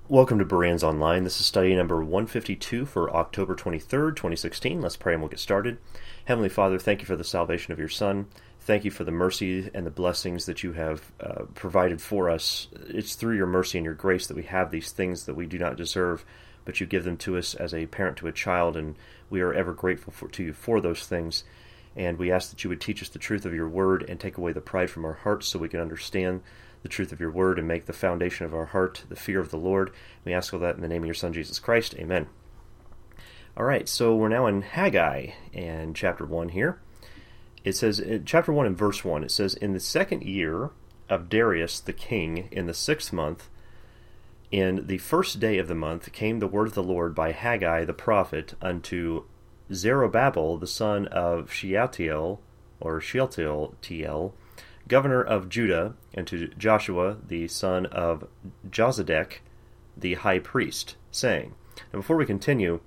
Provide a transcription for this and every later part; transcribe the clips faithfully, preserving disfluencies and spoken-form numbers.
Welcome to Bereans Online. This is study number one fifty-two for October twenty-third, twenty sixteen. Let's pray and we'll get started. Heavenly Father, thank you for the salvation of your Son. Thank you for the mercy and the blessings that you have uh, provided for us. It's through your mercy and your grace that we have these things that we do not deserve, but you give them to us as a parent to a child, and we are ever grateful for, to you for those things. And we ask that you would teach us the truth of your word and take away the pride from our hearts so we can understand the truth of your word and make the foundation of our heart the fear of the Lord. We ask all that in the name of your Son, Jesus Christ. Amen. All right, so we're now in Haggai and chapter one here. It says, in chapter one and verse one, it says, "In the second year of Darius the king, in the sixth month, in the first day of the month, came the word of the Lord by Haggai the prophet unto Zerubbabel the son of Shealtiel, or Shealtiel, governor of Judah, and to Joshua the son of Josedek the high priest, saying." Now before we continue,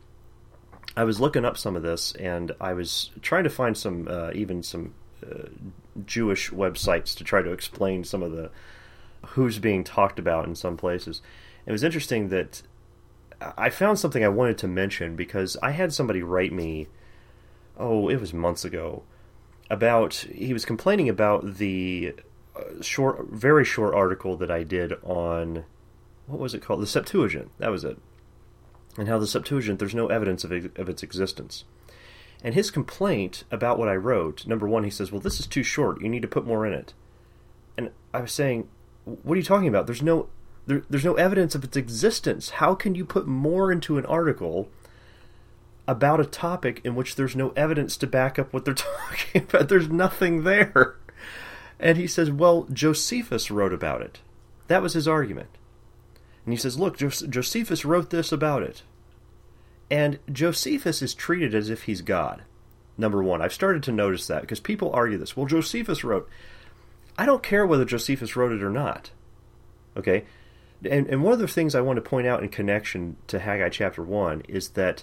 I was looking up some of this, and I was trying to find some, uh, even some uh, Jewish websites to try to explain some of the who's being talked about in some places. It was interesting that I found something I wanted to mention because I had somebody write me, oh, it was months ago, about, he was complaining about the short, very short article that I did on, what was it called? The Septuagint, that was it. And how the Septuagint, there's no evidence of, it, of its existence. And his complaint about what I wrote, number one, he says, well, this is too short, you need to put more in it. And I was saying, what are you talking about? There's no, there, there's no evidence of its existence. How can you put more into an article about a topic in which there's no evidence to back up what they're talking about? There's nothing there. And he says, well, Josephus wrote about it. That was his argument. And he says, look, Jos- Josephus wrote this about it. And Josephus is treated as if he's God. Number one, I've started to notice that because people argue this. Well, Josephus wrote. I don't care whether Josephus wrote it or not. Okay? And, and one of the things I want to point out in connection to Haggai chapter one is that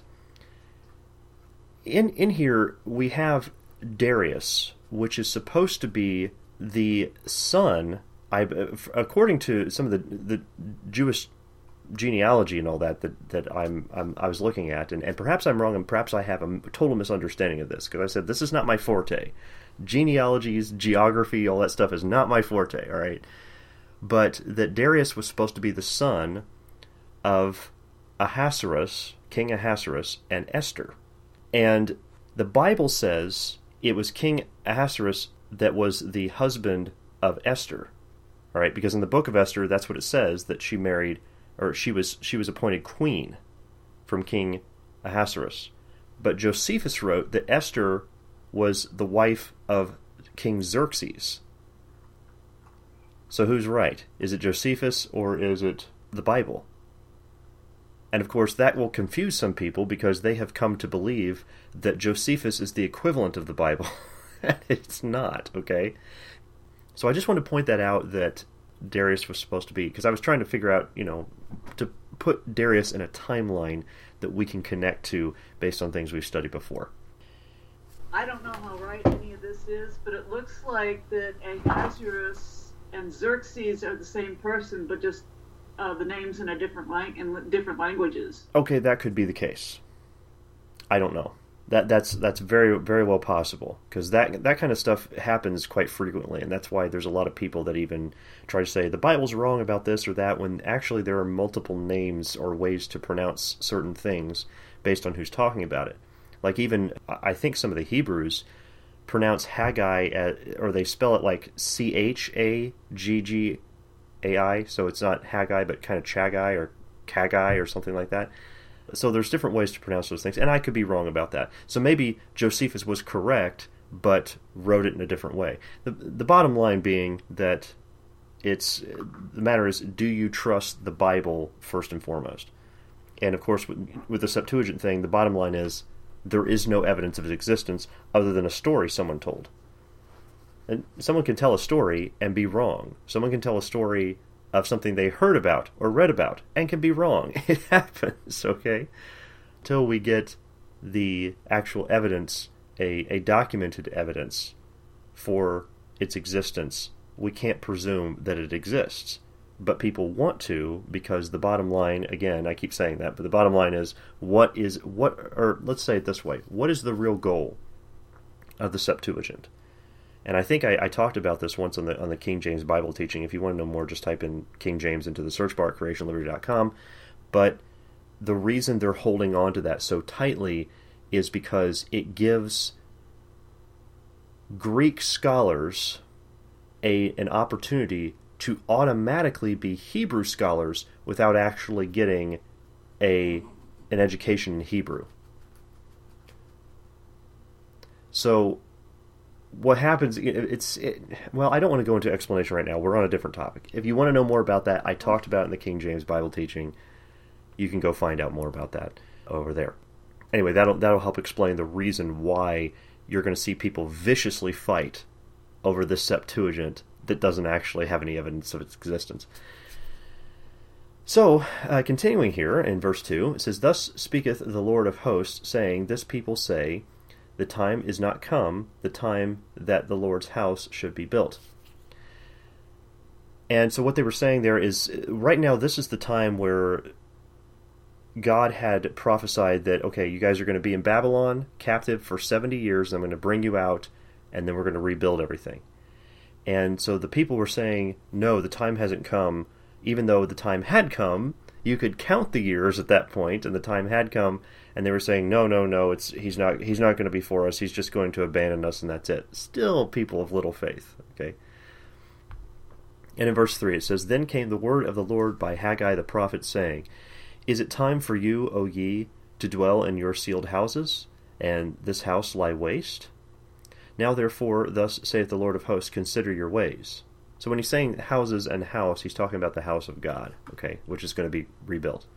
In in here, we have Darius, which is supposed to be the son, I, according to some of the, the Jewish genealogy and all that that, that I'm, I'm I was looking at, and, and perhaps I'm wrong, and perhaps I have a total misunderstanding of this, because I said this is not my forte. Genealogies, geography, all that stuff is not my forte, all right? But that Darius was supposed to be the son of Ahasuerus, King Ahasuerus, and Esther. And the Bible says it was King Ahasuerus that was the husband of Esther. All right, because in the book of Esther, that's what it says, that she married, or she was she was appointed queen from King Ahasuerus. But Josephus wrote that Esther was the wife of King Xerxes. So who's right? Is it Josephus or is it the Bible? And of course, that will confuse some people because they have come to believe that Josephus is the equivalent of the Bible. It's not, okay? So I just want to point that out, that Darius was supposed to be, because I was trying to figure out, you know, to put Darius in a timeline that we can connect to based on things we've studied before. I don't know how right any of this is, but it looks like that Ahasuerus and Xerxes are the same person, but just Uh, the names in a different lang- in different languages. Okay, that could be the case. I don't know. That that's that's very very well possible, because that that kind of stuff happens quite frequently, and that's why there's a lot of people that even try to say the Bible's wrong about this or that, when actually there are multiple names or ways to pronounce certain things based on who's talking about it. Like even I think some of the Hebrews pronounce Haggai as, or they spell it like C H A G G A I, so it's not Haggai, but kind of Chagai or Kagai or something like that. So there's different ways to pronounce those things, and I could be wrong about that. So maybe Josephus was correct, but wrote it in a different way. The, the bottom line being that it's the matter is, do you trust the Bible first and foremost? And of course, with, with the Septuagint thing, the bottom line is there is no evidence of its existence other than a story someone told. And someone can tell a story and be wrong. Someone can tell a story of something they heard about or read about and can be wrong. It happens, okay? Until we get the actual evidence, a, a documented evidence for its existence, we can't presume that it exists. but people want to, because the bottom line, again, I keep saying that, but the bottom line is, what is, what, or let's say it this way, what is the real goal of the Septuagint? And I think I, I talked about this once on the on the King James Bible teaching. If you want to know more, just type in King James into the search bar at creation liberty dot com. But the reason they're holding on to that so tightly is because it gives Greek scholars a an opportunity to automatically be Hebrew scholars without actually getting a an education in Hebrew. So what happens, it's, it, well, I don't want to go into explanation right now. We're on a different topic. If you want to know more about that, I talked about it in the King James Bible teaching. You can go find out more about that over there. Anyway, that'll that'll help explain the reason why you're going to see people viciously fight over this Septuagint that doesn't actually have any evidence of its existence. So, uh, continuing here in verse two, it says, "Thus speaketh the Lord of hosts, saying, This people say, the time is not come, the time that the Lord's house should be built." And so what they were saying there is, right now this is the time where God had prophesied that, okay, you guys are going to be in Babylon, captive for seventy years, and I'm going to bring you out, and then we're going to rebuild everything. And so the people were saying, no, the time hasn't come, even though the time had come. You could count the years at that point, and the time had come, and they were saying, no, no, no, it's he's not he's not going to be for us, he's just going to abandon us, and that's it. Still people of little faith, okay? And in verse three it says, "Then came the word of the Lord by Haggai the prophet, saying, Is it time for you, O ye, to dwell in your sealed houses, and this house lie waste? Now therefore, thus saith the Lord of hosts, consider your ways." So when he's saying houses and house, he's talking about the house of God, okay, which is going to be rebuilt.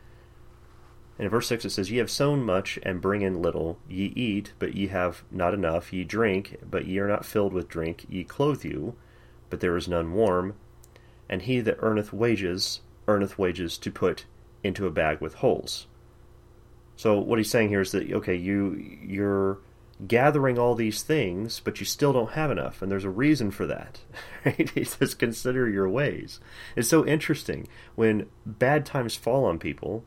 And in verse six it says, "Ye have sown much, and bring in little. Ye eat, but ye have not enough. Ye drink, but ye are not filled with drink. Ye clothe you, but there is none warm. And he that earneth wages, earneth wages to put into a bag with holes." So what he's saying here is that, okay, you, you're gathering all these things, but you still don't have enough, and there's a reason for that. Right? He says, consider your ways. It's so interesting. When bad times fall on people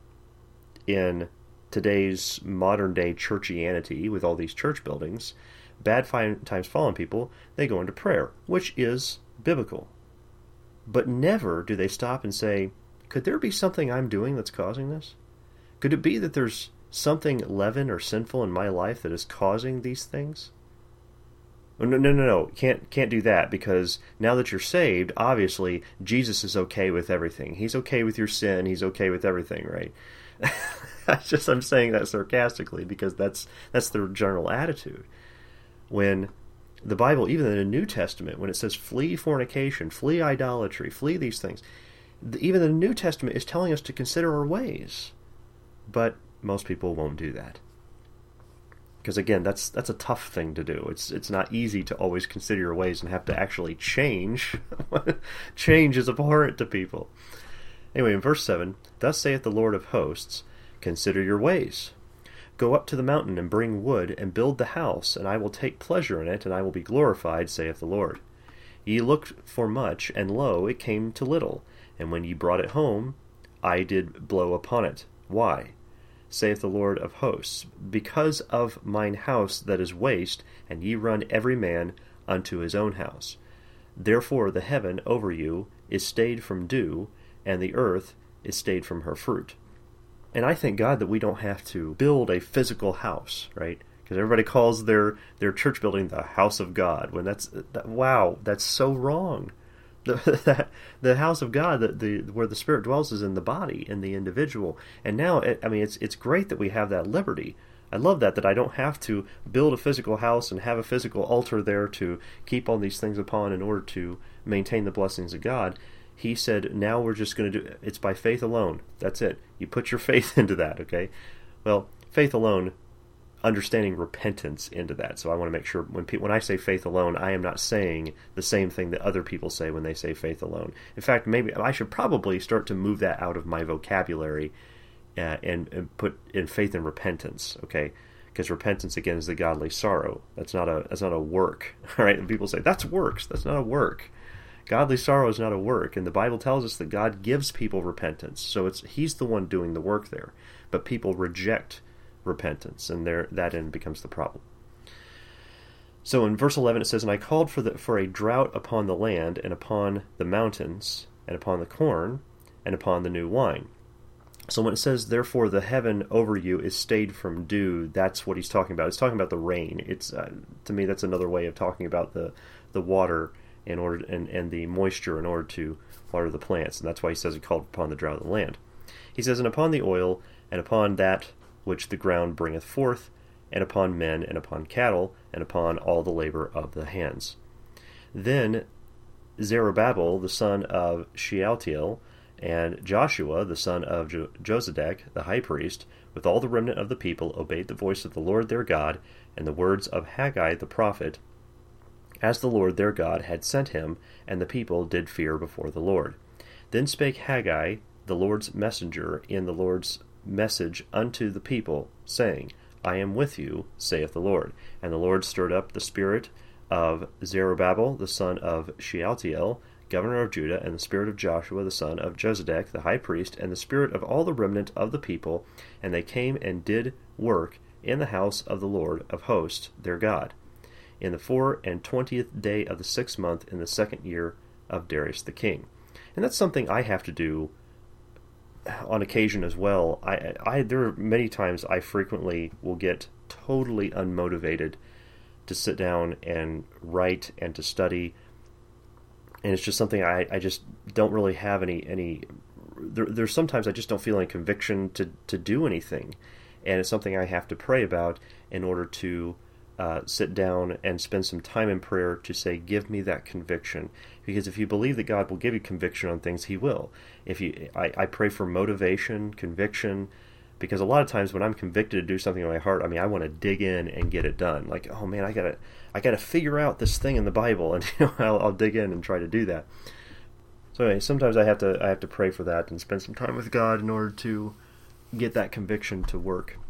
in today's modern-day churchianity, with all these church buildings, bad times fall on people, they go into prayer, which is biblical. But never do they stop and say, could there be something I'm doing that's causing this? Could it be that there's something leaven or sinful in my life that is causing these things? Oh, no, no, no, no. Can't can't do that, because now that you're saved, obviously Jesus is okay with everything. He's okay with your sin. He's okay with everything, right? That's just, I'm saying that sarcastically, because that's that's their general attitude. When the Bible, even in the New Testament, when it says flee fornication, flee idolatry, flee these things, even the New Testament is telling us to consider our ways. But most people won't do that, because again, that's that's a tough thing to do. It's it's not easy to always consider your ways and have to actually change. Change is abhorrent to people. Anyway, in verse seven, "Thus saith the Lord of hosts, consider your ways. Go up to the mountain and bring wood and build the house, and I will take pleasure in it, and I will be glorified, saith the Lord. Ye looked for much, and lo, it came to little, and when ye brought it home, I did blow upon it. Why? Saith the Lord of hosts, because of mine house that is waste, and ye run every man unto his own house. Therefore the heaven over you is stayed from dew, and the earth is stayed from her fruit." And I thank God that we don't have to build a physical house, right? Because everybody calls their, their church building the house of God, when that's, that, wow, that's so wrong. The, the house of God, the, the where the Spirit dwells, is in the body, in the individual. And now, it, I mean, it's it's great that we have that liberty. I love that, that I don't have to build a physical house and have a physical altar there to keep all these things upon in order to maintain the blessings of God. He said, now we're just going to do it. It's by faith alone. That's it. You put your faith into that, okay? Well, faith alone, understanding repentance into that. So I want to make sure when pe- when I say faith alone, I am not saying the same thing that other people say when they say faith alone. In fact, maybe I should probably start to move that out of my vocabulary uh, and, and put in faith and repentance, okay? Because repentance, again, is the godly sorrow. That's not a that's not a work, all right? And people say, that's works. That's not a work. Godly sorrow is not a work, and the Bible tells us that God gives people repentance. So it's He's the one doing the work there. But people reject repentance, and there that then becomes the problem. So in verse eleven it says, "And I called for the, for a drought upon the land, and upon the mountains, and upon the corn, and upon the new wine." So when it says, "Therefore the heaven over you is stayed from dew," that's what he's talking about. It's talking about the rain. It's uh, to me that's another way of talking about the the water in order and, and the moisture in order to water the plants, and that's why he says he called upon the drought of the land. He says, "And upon the oil, and upon that which the ground bringeth forth, and upon men, and upon cattle, and upon all the labor of the hands." Then Zerubbabel the son of Shealtiel, and Joshua the son of jo- Josedek the high priest, with all the remnant of the people, obeyed the voice of the Lord their God, and the words of Haggai the prophet, as the Lord their God had sent him, and the people did fear before the Lord. Then spake Haggai the Lord's messenger in the Lord's message unto the people, saying, "I am with you, saith the Lord." And the Lord stirred up the spirit of Zerubbabel the son of Shealtiel, governor of Judah, and the spirit of Joshua the son of Josedek the high priest, and the spirit of all the remnant of the people, and they came and did work in the house of the Lord of hosts their God, in the four and twentieth day of the sixth month, in the second year of Darius the king. And that's something I have to do on occasion as well. I, I there are many times I frequently will get totally unmotivated to sit down and write and to study, and it's just something I, I just don't really have any any. There, there's sometimes I just don't feel any conviction to to do anything, and it's something I have to pray about in order to uh, sit down and spend some time in prayer to say, "Give me that conviction." Because if you believe that God will give you conviction on things, He will. If you, I, I pray for motivation, conviction, because a lot of times when I'm convicted to do something in my heart, I mean, I want to dig in and get it done. Like, oh man, I gotta, I gotta figure out this thing in the Bible, and you know, I'll, I'll dig in and try to do that. So anyway, sometimes I have to, I have to pray for that and spend some time with God in order to get that conviction to work.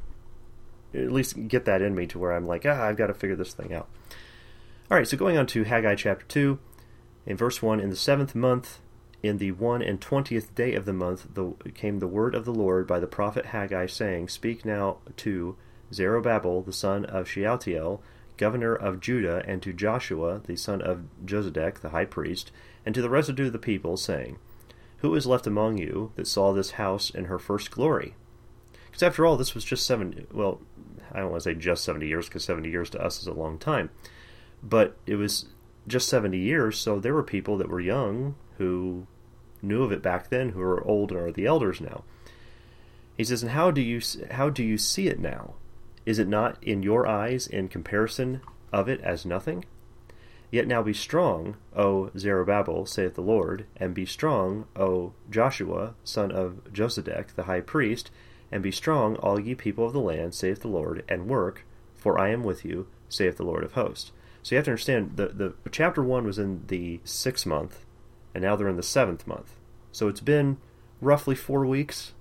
At least get that in me to where I'm like, ah, I've got to figure this thing out. All right, so going on to Haggai chapter two. In verse one, "In the seventh month, in the one and twentieth day of the month, the, came the word of the Lord by the prophet Haggai, saying, Speak now to Zerubbabel the son of Shealtiel, governor of Judah, and to Joshua the son of Josedek the high priest, and to the residue of the people, saying, Who is left among you that saw this house in her first glory?" Because after all, this was just seventy, well, I don't want to say just seventy years, because seventy years to us is a long time, but it was just seventy years, so there were people that were young who knew of it back then, who are old and are the elders now. He says, "And how do you how do you see it now? Is it not in your eyes in comparison of it as nothing? Yet now be strong, O Zerubbabel, saith the Lord, and be strong, O Joshua, son of Josedek, the high priest, and be strong, all ye people of the land, saith the Lord, and work, for I am with you, saith the Lord of hosts." So you have to understand, the, the chapter one was in the sixth month, and now they're in the seventh month. So it's been roughly four weeks.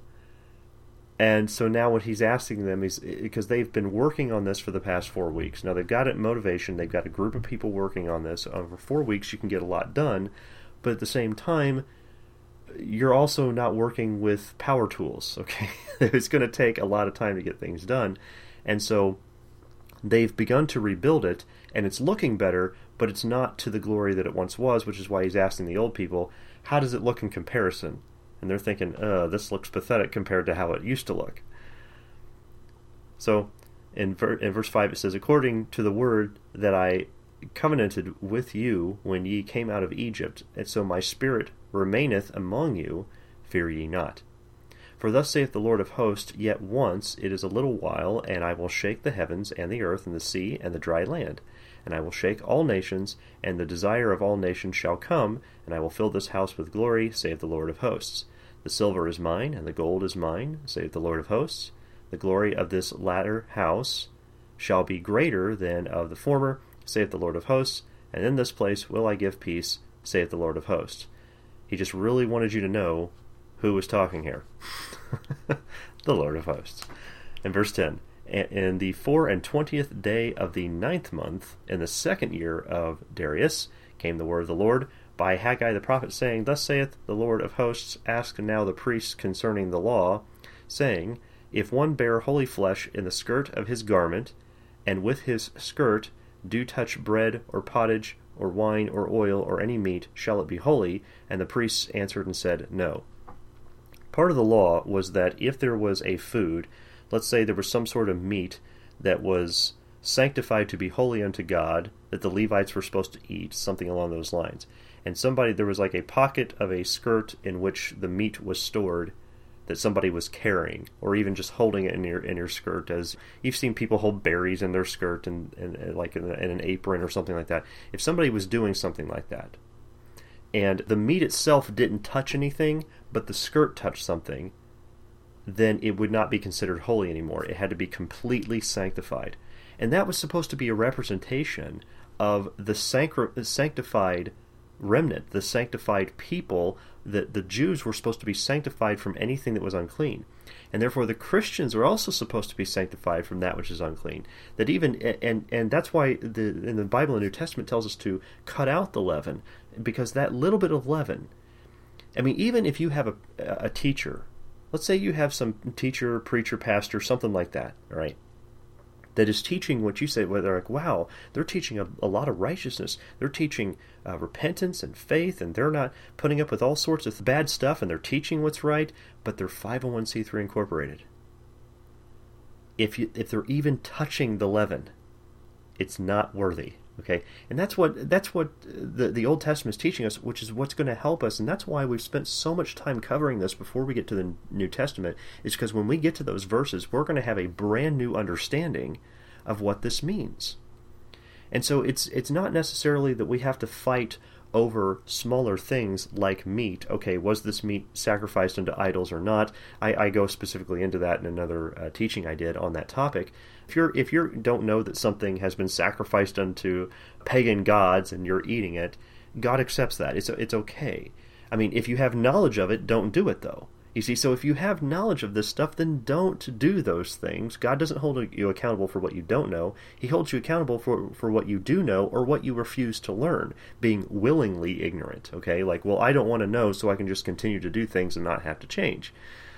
And so now what he's asking them is, because they've been working on this for the past four weeks. Now they've got it motivation, they've got a group of people working on this. Over four weeks you can get a lot done, but at the same time, you're also not working with power tools, okay? It's going to take a lot of time to get things done. And so they've begun to rebuild it, and it's looking better, but it's not to the glory that it once was, which is why he's asking the old people, how does it look in comparison? And they're thinking, uh, this looks pathetic compared to how it used to look. So, in, ver- in verse five it says, "According to the word that I covenanted with you when ye came out of Egypt, and so my spirit remaineth among you, fear ye not. For thus saith the Lord of hosts, Yet once it is a little while, and I will shake the heavens, and the earth, and the sea, and the dry land. And I will shake all nations, and the desire of all nations shall come, and I will fill this house with glory, saith the Lord of hosts. The silver is mine, and the gold is mine, saith the Lord of hosts. The glory of this latter house shall be greater than of the former, saith the Lord of hosts, and in this place will I give peace, saith the Lord of hosts." He just really wanted you to know who was talking here. The Lord of hosts. In verse ten, "In the four and twentieth day of the ninth month, in the second year of Darius, came the word of the Lord by Haggai the prophet, saying, Thus saith the Lord of hosts, ask now the priests concerning the law, saying, If one bear holy flesh in the skirt of his garment, and with his skirt do touch bread or pottage or wine or oil or any meat, shall it be holy? And the priests answered and said, No. Part of the law was that if there was a food, let's say there was some sort of meat that was sanctified to be holy unto God, that the Levites were supposed to eat, something along those lines. And somebody, there was like a pocket of a skirt in which the meat was stored that somebody was carrying, or even just holding it in your in your skirt. As you've seen people hold berries in their skirt and, and, and like in, in an apron or something like that. If somebody was doing something like that, and the meat itself didn't touch anything, but the skirt touched something, then it would not be considered holy anymore. It had to be completely sanctified. And that was supposed to be a representation of the sanctified remnant, the sanctified people, that the Jews were supposed to be sanctified from anything that was unclean. And therefore the Christians are also supposed to be sanctified from that which is unclean. That even and and that's why the in the Bible, the New Testament tells us to cut out the leaven, because that little bit of leaven, I mean, even if you have a a teacher, let's say you have some teacher, preacher, pastor, something like that, all right, that is teaching what you say, where they're like, wow, they're teaching a, a lot of righteousness. They're teaching uh, repentance and faith, and they're not putting up with all sorts of bad stuff, and they're teaching what's right, but they're five oh one c three incorporated. If you if they're even touching the leaven, it's not worthy. Okay, and that's what that's what the the Old Testament is teaching us, which is what's going to help us, and that's why we've spent so much time covering this before we get to the New Testament. Is because when we get to those verses, we're going to have a brand new understanding of what this means. And so it's it's not necessarily that we have to fight over smaller things like meat. Okay, was this meat sacrificed unto idols or not? I, I go specifically into that in another uh, teaching I did on that topic. If you're if you don't know that something has been sacrificed unto pagan gods and you're eating it, God accepts that. It's it's okay. I mean, if you have knowledge of it, don't do it though. You see, so if you have knowledge of this stuff, then don't do those things. God doesn't hold you accountable for what you don't know. He holds you accountable for, for what you do know or what you refuse to learn, being willingly ignorant, okay? Like, well, I don't want to know, so I can just continue to do things and not have to change.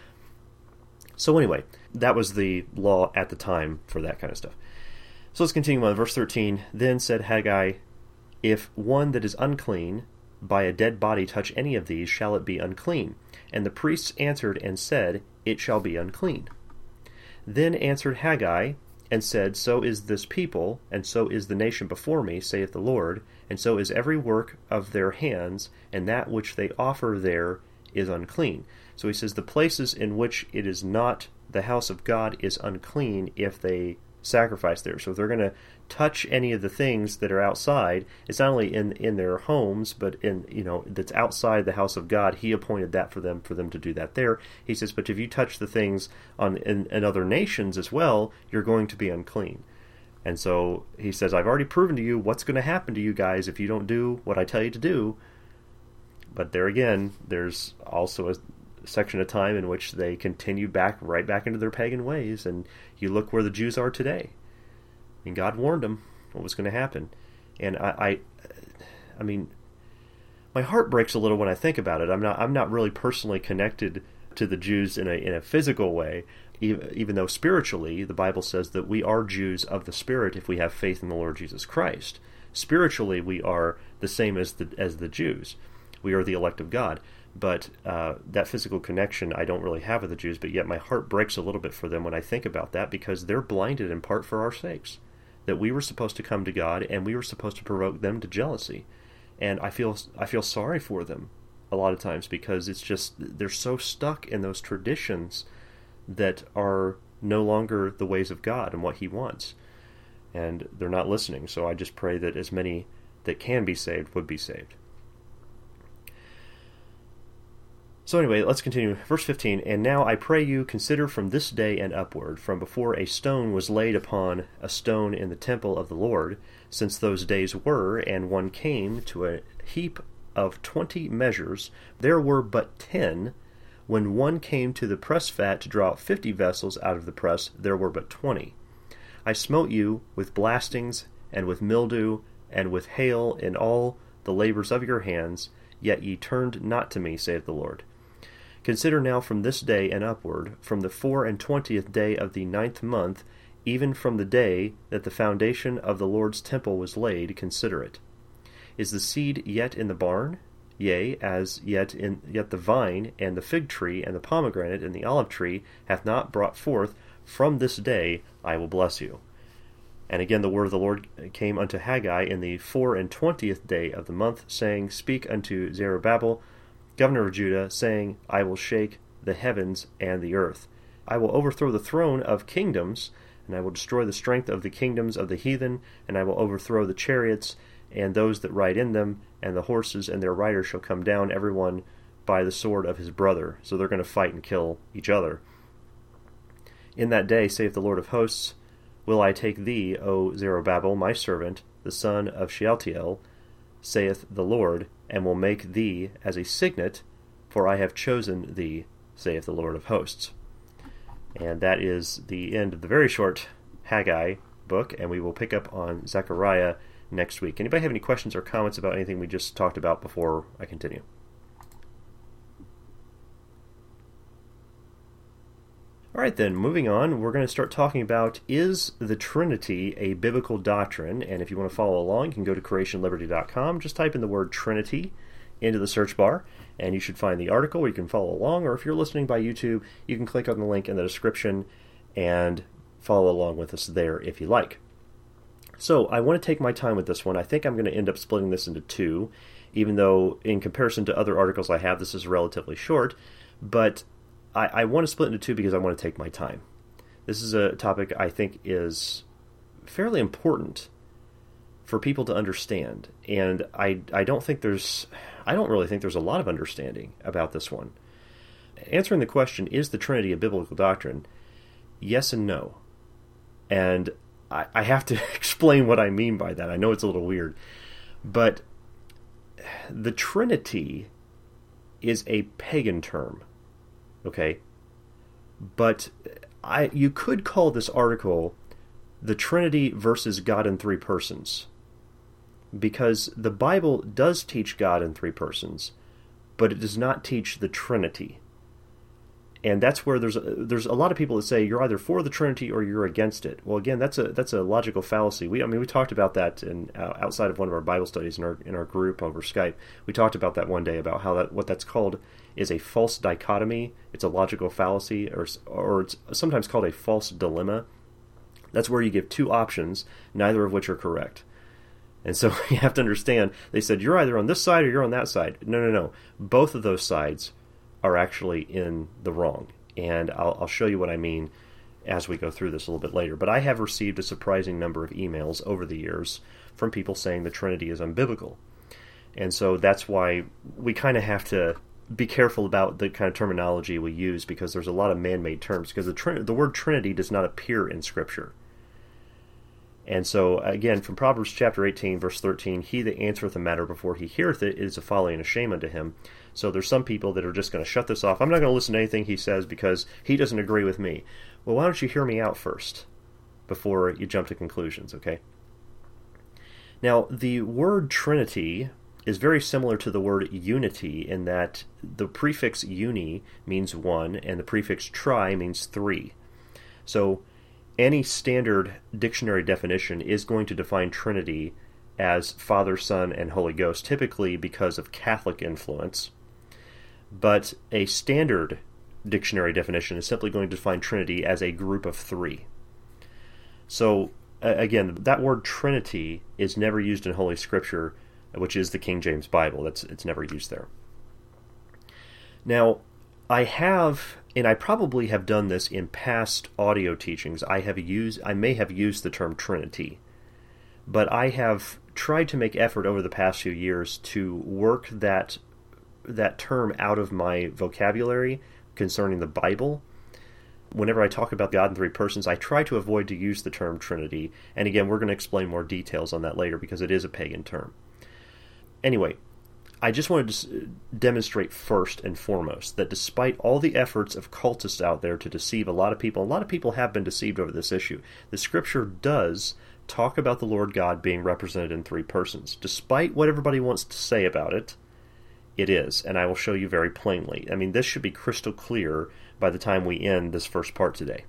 So anyway, that was the law at the time for that kind of stuff. So let's continue on. Verse thirteen, Then said Haggai, If one that is unclean by a dead body touch any of these, shall it be unclean? And the priests answered and said, It shall be unclean. Then answered Haggai and said, So is this people, and so is the nation before me, saith the Lord, and so is every work of their hands, and that which they offer there is unclean. So he says the places in which it is not the house of God is unclean if they sacrifice there. So if they're going to touch any of the things that are outside, it's not only in in their homes, but in, you know, that's outside the house of God. He appointed that for them for them to do that there. He says, but if you touch the things on in, in other nations as well, you're going to be unclean. And so he says, I've already proven to you what's going to happen to you guys if you don't do what I tell you to do. But there again, there's also a section of time in which they continue back right back into their pagan ways, and you look where the Jews are today. And God warned them what was going to happen. And I, I, I mean, my heart breaks a little when I think about it. I'm not, I'm not really personally connected to the Jews in a in a physical way, even, even though spiritually the Bible says that we are Jews of the Spirit if we have faith in the Lord Jesus Christ. Spiritually, we are the same as the as the Jews. We are the elect of God. But uh, that physical connection I don't really have with the Jews, but yet my heart breaks a little bit for them when I think about that, because they're blinded in part for our sakes. That we were supposed to come to God, and we were supposed to provoke them to jealousy. And I feel I feel sorry for them a lot of times, because it's just, they're so stuck in those traditions that are no longer the ways of God and what He wants. And they're not listening, so I just pray that as many that can be saved would be saved. So anyway, let's continue. Verse fifteen, And now I pray you, consider from this day and upward, from before a stone was laid upon a stone in the temple of the Lord, since those days were, and one came to a heap of twenty measures, there were but ten. When one came to the press fat to draw out fifty vessels out of the press, there were but twenty. I smote you with blastings, and with mildew, and with hail in all the labors of your hands, yet ye turned not to me, saith the Lord. Consider now from this day and upward, from the four and twentieth day of the ninth month, even from the day that the foundation of the Lord's temple was laid, consider it. Is the seed yet in the barn? Yea, as yet in yet the vine, and the fig tree, and the pomegranate, and the olive tree hath not brought forth, from this day I will bless you. And again the word of the Lord came unto Haggai in the four and twentieth day of the month, saying, Speak unto Zerubbabel, governor of Judah, saying, I will shake the heavens and the earth. I will overthrow the throne of kingdoms, and I will destroy the strength of the kingdoms of the heathen, and I will overthrow the chariots and those that ride in them, and the horses and their riders shall come down, every one by the sword of his brother. So they're going to fight and kill each other. In that day, saith the Lord of hosts, will I take thee, O Zerubbabel, my servant, the son of Shealtiel, saith the Lord, and will make thee as a signet, for I have chosen thee, saith the Lord of hosts. And that is the end of the very short Haggai book, and we will pick up on Zechariah next week. Anybody have any questions or comments about anything we just talked about before I continue? All right, then, moving on, we're going to start talking about, is the Trinity a biblical doctrine? And if you want to follow along, you can go to creation liberty dot com, just type in the word Trinity into the search bar, and you should find the article where you can follow along, or if you're listening by YouTube, you can click on the link in the description and follow along with us there if you like. So, I want to take my time with this one. I think I'm going to end up splitting this into two, even though in comparison to other articles I have, this is relatively short, but I, I want to split into two because I want to take my time. This is a topic I think is fairly important for people to understand, and I I don't think there's I don't really think there's a lot of understanding about this one. Answering the question, is the Trinity a biblical doctrine? Yes and no. And I, I have to explain what I mean by that. I know it's a little weird, but the Trinity is a pagan term. Okay, but I you could call this article the Trinity versus God in three persons, because the Bible does teach God in three persons, but it does not teach the Trinity. And that's where there's a, there's a lot of people that say you're either for the Trinity or you're against it. Well, again, that's a that's a logical fallacy. We I mean we talked about that in uh, outside of one of our Bible studies in our in our group over Skype. We talked about that one day about how that what that's called is a false dichotomy. It's a logical fallacy, or or it's sometimes called a false dilemma. That's where you give two options, neither of which are correct. And so you have to understand, they said you're either on this side or you're on that side. No, no, no. Both of those sides are actually in the wrong. And I'll, I'll show you what I mean as we go through this a little bit later. But I have received a surprising number of emails over the years from people saying the Trinity is unbiblical. And so that's why we kind of have to be careful about the kind of terminology we use, because there's a lot of man-made terms, because the, Trin- the word Trinity does not appear in Scripture. And so, again, from Proverbs chapter eighteen, verse thirteen, he that answereth a matter before he heareth it is a folly and a shame unto him. So there's some people that are just going to shut this off. I'm not going to listen to anything he says because he doesn't agree with me. Well, why don't you hear me out first before you jump to conclusions, okay? Now, the word Trinity is very similar to the word unity in that the prefix uni means one and the prefix tri means three. So any standard dictionary definition is going to define Trinity as Father, Son, and Holy Ghost, typically because of Catholic influence. But a standard dictionary definition is simply going to define Trinity as a group of three. So, again, that word Trinity is never used in Holy Scripture, which is the King James Bible. That's it's never used there. Now, I have, and I probably have done this in past audio teachings, I have used, I may have used the term Trinity, but I have tried to make effort over the past few years to work that that term out of my vocabulary concerning the Bible. Whenever I talk about God in three persons, I try to avoid to use the term Trinity, and again, we're going to explain more details on that later because it is a pagan term. Anyway, I just wanted to demonstrate first and foremost that despite all the efforts of cultists out there to deceive a lot of people, a lot of people have been deceived over this issue, the Scripture does talk about the Lord God being represented in three persons. Despite what everybody wants to say about it, it is, and I will show you very plainly. I mean, this should be crystal clear by the time we end this first part today.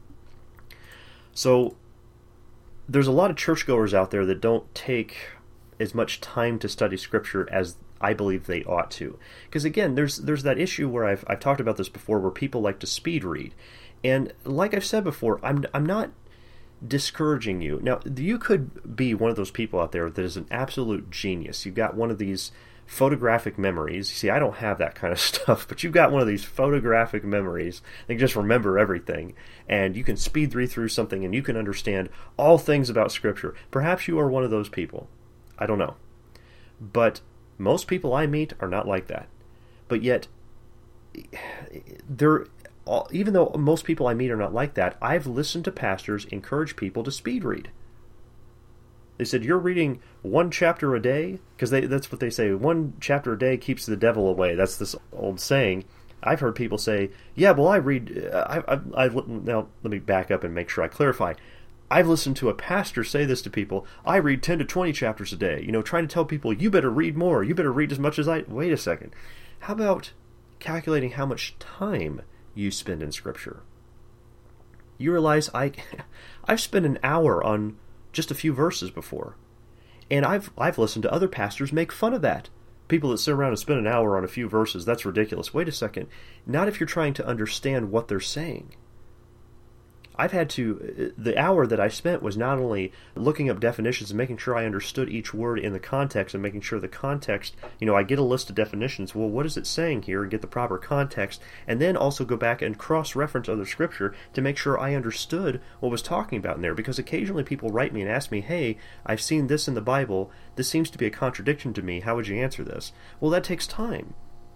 So, there's a lot of churchgoers out there that don't take as much time to study Scripture as I believe they ought to. Because again, there's there's that issue where I've I've talked about this before, where people like to speed read. And like I've said before, I'm I'm not discouraging you. Now, you could be one of those people out there that is an absolute genius. You've got one of these photographic memories. You see, I don't have that kind of stuff, but you've got one of these photographic memories. You can just remember everything, and you can speed read through something, and you can understand all things about Scripture. Perhaps you are one of those people. I don't know. But most people I meet are not like that. But yet, they're, even though most people I meet are not like that, I've listened to pastors encourage people to speed read. They said, you're reading one chapter a day? Because that's what they say. One chapter a day keeps the devil away. That's this old saying. I've heard people say, yeah, well, I read... I, I, I've, now, let me back up and make sure I clarify. I've listened to a pastor say this to people. I read ten to twenty chapters a day. You know, trying to tell people, you better read more. You better read as much as I... Wait a second. How about calculating how much time you spend in Scripture? You realize I, I've spent an hour on just a few verses before. And I've I've listened to other pastors make fun of that. People that sit around and spend an hour on a few verses, that's ridiculous. Wait a second. Not if you're trying to understand what they're saying. I've had to, the hour that I spent was not only looking up definitions and making sure I understood each word in the context and making sure the context, you know, I get a list of definitions, well, what is it saying here, and get the proper context, and then also go back and cross-reference other Scripture to make sure I understood what was talking about in there, because occasionally people write me and ask me, hey, I've seen this in the Bible, this seems to be a contradiction to me, how would you answer this? Well, that takes time.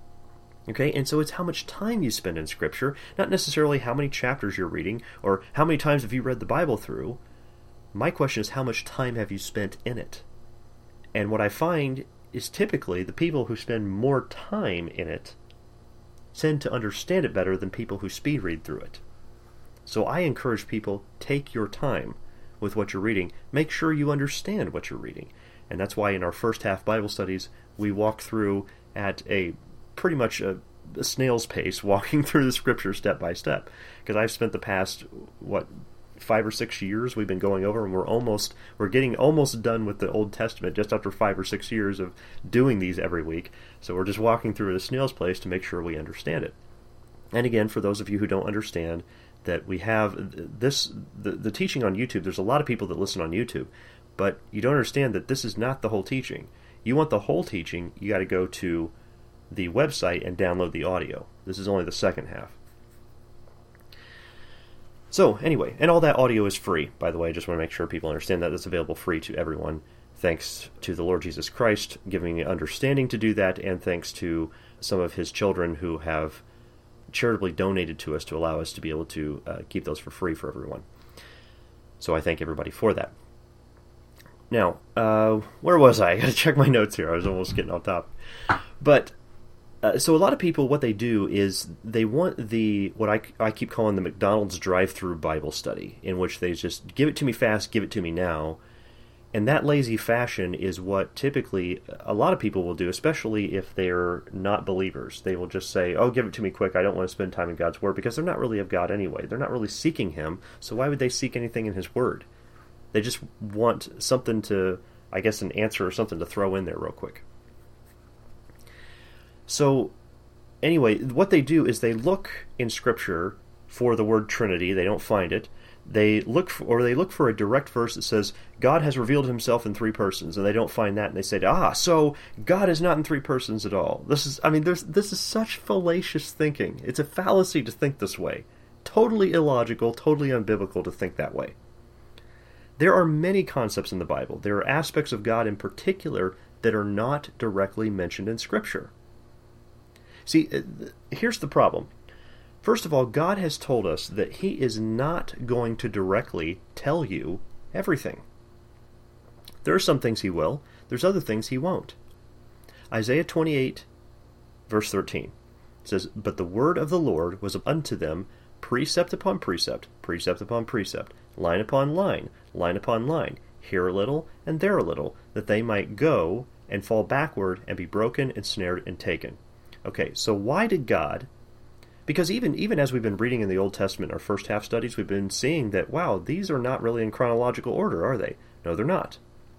Okay, and so it's how much time you spend in Scripture, not necessarily how many chapters you're reading, or how many times have you read the Bible through. My question is, how much time have you spent in it? And what I find is typically the people who spend more time in it tend to understand it better than people who speed read through it. So I encourage people, take your time with what you're reading. Make sure you understand what you're reading. And that's why in our first half Bible studies, we walk through at a pretty much a, a snail's pace, walking through the Scripture step by step. Because I've spent the past, what, five or six years we've been going over, and we're almost, we're getting almost done with the Old Testament just after five or six years of doing these every week. So we're just walking through at a snail's pace to make sure we understand it. And again, for those of you who don't understand, that we have this, the, the teaching on YouTube, there's a lot of people that listen on YouTube, but you don't understand that this is not the whole teaching. You want the whole teaching, you got to go to the website and download the audio. This is only the second half. So, anyway, and all that audio is free, by the way. I just want to make sure people understand that it's available free to everyone. Thanks to the Lord Jesus Christ giving me understanding to do that, and thanks to some of His children who have charitably donated to us to allow us to be able to uh, keep those for free for everyone. So I thank everybody for that. Now, uh, where was I? I got to check my notes here. I was almost getting off top. But Uh, so a lot of people, what they do is they want the, what I, I keep calling the McDonald's drive-through Bible study, in which they just give it to me fast, give it to me now. And that lazy fashion is what typically a lot of people will do, especially if they're not believers. They will just say, oh, give it to me quick, I don't want to spend time in God's Word, because they're not really of God anyway. They're not really seeking Him, so why would they seek anything in His Word? They just want something to, I guess, an answer or something to throw in there real quick. So, anyway, what they do is they look in Scripture for the word Trinity. They don't find it. They look for, or they look for a direct verse that says, God has revealed Himself in three persons, and they don't find that, and they say, ah, so God is not in three persons at all. This is, I mean, there's this is such fallacious thinking. It's a fallacy to think this way. Totally illogical, totally unbiblical to think that way. There are many concepts in the Bible. There are aspects of God in particular that are not directly mentioned in Scripture. See, here's the problem. First of all, God has told us that He is not going to directly tell you everything. There are some things He will. There's other things He won't. Isaiah twenty-eight, verse thirteen, says, But the word of the Lord was unto them precept upon precept, precept upon precept, line upon line, line upon line, here a little and there a little, that they might go and fall backward and be broken, ensnared, and taken. Okay, so why did God... Because even even as we've been reading in the Old Testament, our first half studies, we've been seeing that, wow, these are not really in chronological order, are they? No, they're not.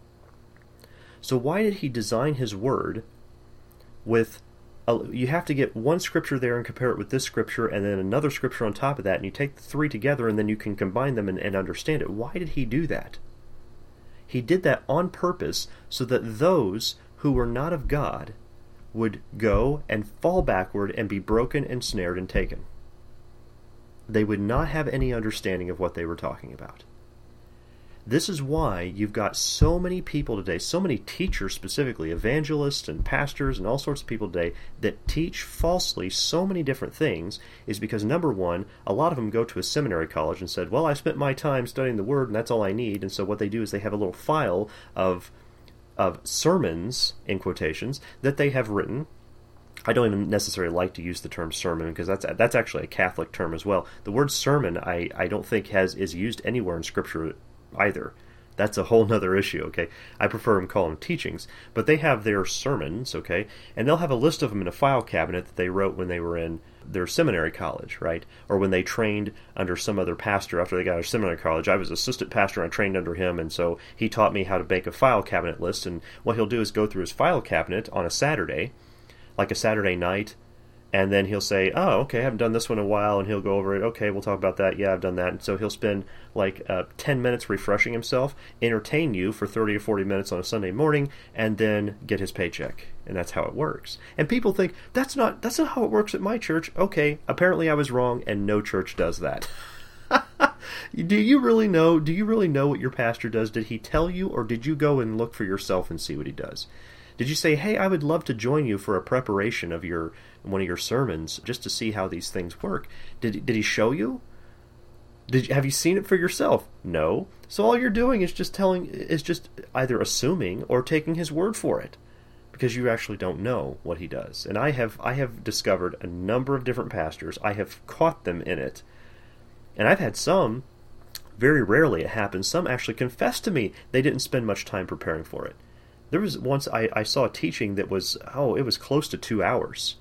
So why did he design his word with... A, you have to get one scripture there and compare it with this scripture, and then another scripture on top of that, and you take the three together, and then you can combine them and, and understand it. Why did he do that? He did that on purpose so that those who were not of God would go and fall backward and be broken and snared and taken. They would not have any understanding of what they were talking about. This is why you've got so many people today, so many teachers specifically, evangelists and pastors and all sorts of people today that teach falsely so many different things, is because, number one, a lot of them go to a seminary college and said, well, I spent my time studying the Word and that's all I need. And so what they do is they have a little file of of sermons, in quotations, that they have written. I don't even necessarily like to use the term sermon, because that's that's actually a Catholic term as well. The word sermon, I, I don't think has is used anywhere in Scripture either. That's a whole nother issue, okay? I prefer them call them teachings. But they have their sermons, okay? And they'll have a list of them in a file cabinet that they wrote when they were in their seminary college, right? Or when they trained under some other pastor after they got out of seminary college. I was assistant pastor, and I trained under him, and so he taught me how to make a file cabinet list. And what he'll do is go through his file cabinet on a Saturday, like a Saturday night, and then he'll say, oh, okay, I haven't done this one in a while, and he'll go over it. Okay, we'll talk about that. Yeah, I've done that. And so he'll spend like uh, ten minutes refreshing himself, entertain you for thirty or forty minutes on a Sunday morning, and then get his paycheck. And that's how it works. And people think, that's not that's not how it works at my church. Okay, apparently I was wrong, and no church does that. Do you really know? Do you really know what your pastor does? Did he tell you, or did you go and look for yourself and see what he does? Did you say, hey, I would love to join you for a preparation of your one of your sermons just to see how these things work? Did did he show you? Did have you seen it for yourself? No. So all you're doing is just telling is just either assuming or taking his word for it, because you actually don't know what he does. And I have I have discovered a number of different pastors. I have caught them in it. And I've had some, very rarely it happens, some actually confess to me they didn't spend much time preparing for it. There was once I, I saw a teaching that was, oh, it was close to two hours.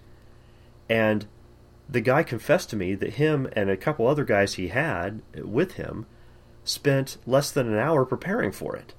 And the guy confessed to me that him and a couple other guys he had with him spent less than an hour preparing for it.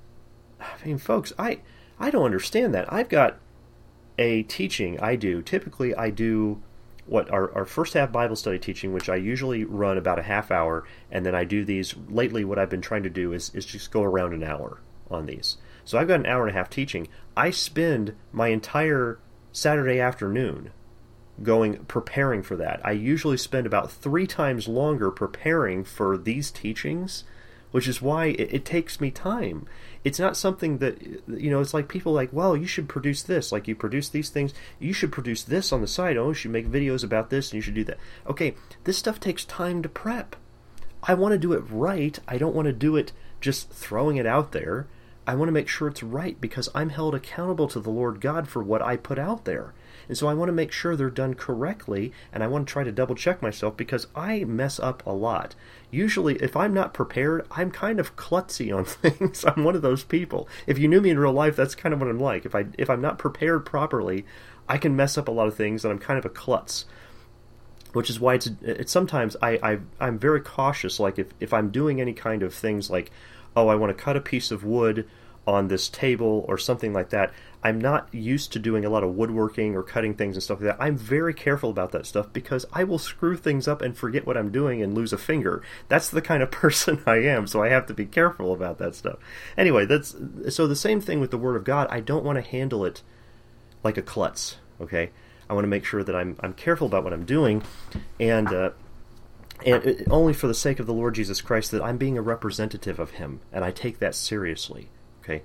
I mean, folks, I, I don't understand that. I've got a teaching I do. Typically, I do what our, our first half Bible study teaching, which I usually run about a half hour, and then I do these. Lately, what I've been trying to do is, is just go around an hour on these. So I've got an hour and a half teaching. I spend my entire Saturday afternoon going preparing for that. I usually spend about three times longer preparing for these teachings, which is why it, it takes me time. It's not something that, you know, it's like people like, well, you should produce this. Like, you produce these things. You should produce this on the side. Oh, you should make videos about this, and you should do that. Okay, this stuff takes time to prep. I want to do it right. I don't want to do it just throwing it out there. I want to make sure it's right, because I'm held accountable to the Lord God for what I put out there. And so I want to make sure they're done correctly, and I want to try to double check myself, because I mess up a lot. Usually, if I'm not prepared, I'm kind of klutzy on things. I'm one of those people. If you knew me in real life, that's kind of what I'm like. If I if I'm not prepared properly, I can mess up a lot of things, and I'm kind of a klutz. Which is why it's, it's sometimes I, I, I'm very cautious. Like if, if I'm doing any kind of things like, oh, I want to cut a piece of wood on this table or something like that, I'm not used to doing a lot of woodworking or cutting things and stuff like that. I'm very careful about that stuff, because I will screw things up and forget what I'm doing and lose a finger. That's the kind of person I am, so I have to be careful about that stuff. Anyway, that's so the same thing with the Word of God. I don't want to handle it like a klutz, okay? I want to make sure that I'm I'm careful about what I'm doing, and uh, and it, only for the sake of the Lord Jesus Christ, that I'm being a representative of Him, and I take that seriously, okay?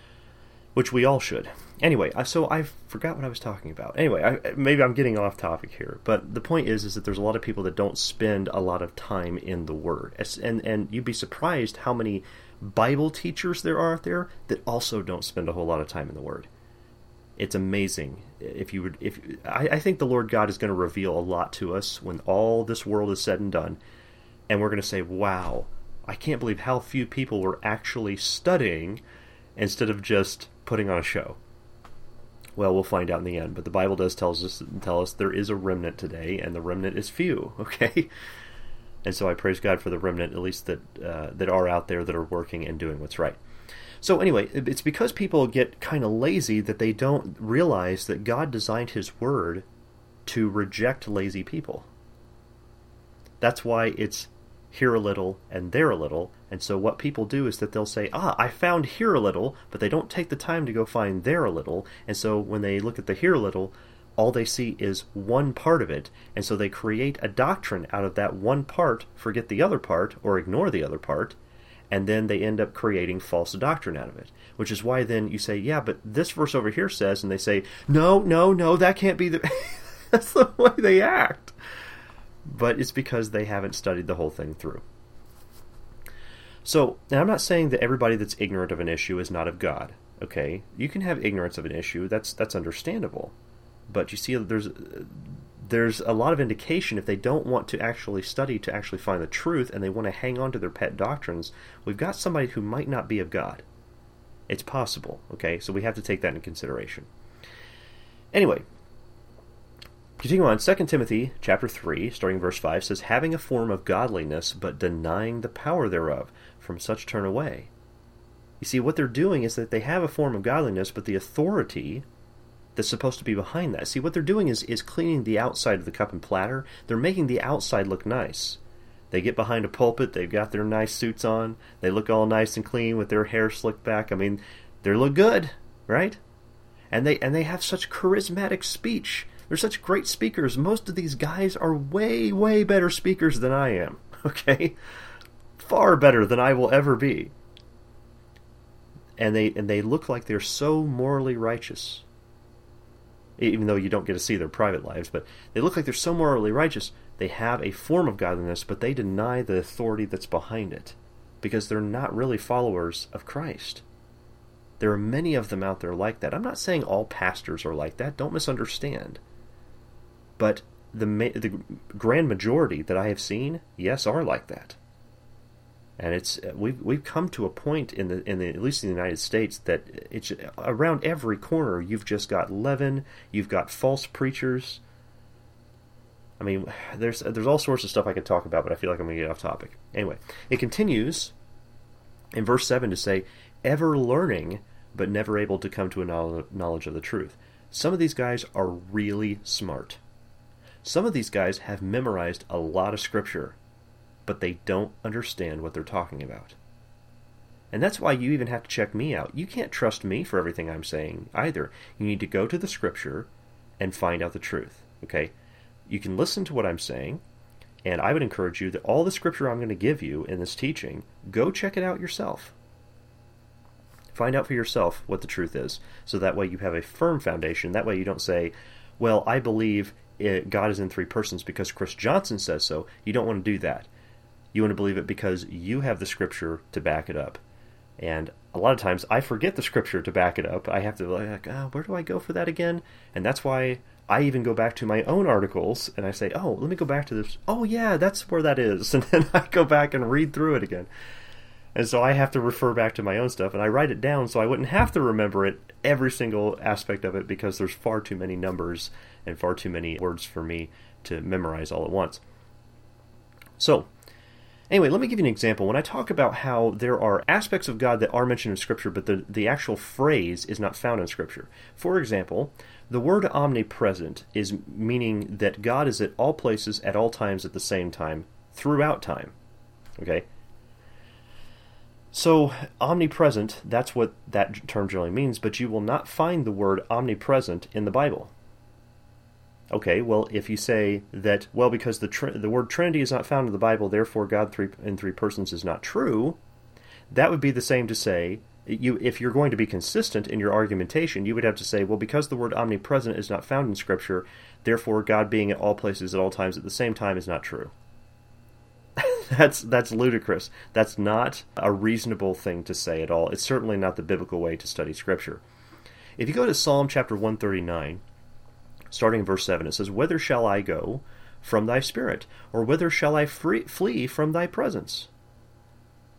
Which we all should. Anyway, so I forgot what I was talking about. Anyway, I, maybe I'm getting off topic here, but the point is, is that there's a lot of people that don't spend a lot of time in the Word, and and you'd be surprised how many Bible teachers there are out there that also don't spend a whole lot of time in the Word. It's amazing. If you would, if I, I think the Lord God is going to reveal a lot to us when all this world is said and done, and we're going to say, "Wow, I can't believe how few people were actually studying instead of just putting on a show." Well, we'll find out in the end, but the Bible does tells us tell us there is a remnant today, and the remnant is few, okay? And so I praise God for the remnant, at least that uh, that are out there that are working and doing what's right. So anyway, it's because people get kind of lazy that they don't realize that God designed His Word to reject lazy people. That's why it's here a little and there a little. And so what people do is that they'll say, ah, I found here a little, but they don't take the time to go find there a little. And so when they look at the here a little, all they see is one part of it. And so they create a doctrine out of that one part, forget the other part, or ignore the other part, and then they end up creating false doctrine out of it. Which is why then you say, yeah, but this verse over here says, and they say, no, no, no, that can't be the... That's the way they act. But it's because they haven't studied the whole thing through. So, and I'm not saying that everybody that's ignorant of an issue is not of God. Okay? You can have ignorance of an issue. That's that's understandable. But you see, there's there's a lot of indication if they don't want to actually study to actually find the truth and they want to hang on to their pet doctrines, we've got somebody who might not be of God. It's possible. Okay? So we have to take that into consideration. Anyway, continue on, Second Timothy chapter three, starting verse five, says, having a form of godliness, but denying the power thereof, from such turn away. You see, what they're doing is that they have a form of godliness, but the authority that's supposed to be behind that. See, what they're doing is, is cleaning the outside of the cup and platter. They're making the outside look nice. They get behind a pulpit, they've got their nice suits on, they look all nice and clean with their hair slicked back. I mean, they look good, right? And they and they have such charismatic speech. They're such great speakers. Most of these guys are way, way better speakers than I am. Okay? Far better than I will ever be. And they and they look like they're so morally righteous. Even though you don't get to see their private lives, but they look like they're so morally righteous. They have a form of godliness, but they deny the authority that's behind it. Because they're not really followers of Christ. There are many of them out there like that. I'm not saying all pastors are like that. Don't misunderstand. But the the grand majority that I have seen, yes, are like that. And it's we've we've come to a point in the in the at least in the United States that it's around every corner. You've just got leaven. You've got false preachers. I mean, there's there's all sorts of stuff I could talk about, but I feel like I'm going to get off topic. Anyway, it continues in verse seven to say, ever learning, but never able to come to a knowledge of the truth. Some of these guys are really smart. Some of these guys have memorized a lot of scripture, but they don't understand what they're talking about. And that's why you even have to check me out. You can't trust me for everything I'm saying either. You need to go to the scripture and find out the truth. Okay? You can listen to what I'm saying, and I would encourage you that all the scripture I'm going to give you in this teaching, go check it out yourself. Find out for yourself what the truth is, so that way you have a firm foundation. That way you don't say, well, I believe it, God is in three persons because Chris Johnson says so. You don't want to do that. You want to believe it because you have the scripture to back it up. And a lot of times I forget the scripture to back it up. I have to be like, oh, where do I go for that again? And that's why I even go back to my own articles and I say, oh, let me go back to this. Oh, yeah, that's where that is. And then I go back and read through it again. And so I have to refer back to my own stuff, and I write it down so I wouldn't have to remember it, every single aspect of it, because there's far too many numbers and far too many words for me to memorize all at once. So, anyway, let me give you an example. When I talk about how there are aspects of God that are mentioned in Scripture, but the, the actual phrase is not found in Scripture. For example, the word omnipresent is meaning that God is at all places, at all times, at the same time, throughout time. Okay? So, omnipresent, that's what that term generally means, but you will not find the word omnipresent in the Bible. Okay, well, if you say that, well, because the tr- the word Trinity is not found in the Bible, therefore God three in three persons is not true, that would be the same to say, you if you're going to be consistent in your argumentation, you would have to say, well, because the word omnipresent is not found in Scripture, therefore God being at all places at all times at the same time is not true. That's that's ludicrous. That's not a reasonable thing to say at all. It's certainly not the biblical way to study Scripture. If you go to Psalm chapter one thirty-nine, starting in verse seven, it says, whither shall I go from thy spirit? Or whither shall I free, flee from thy presence?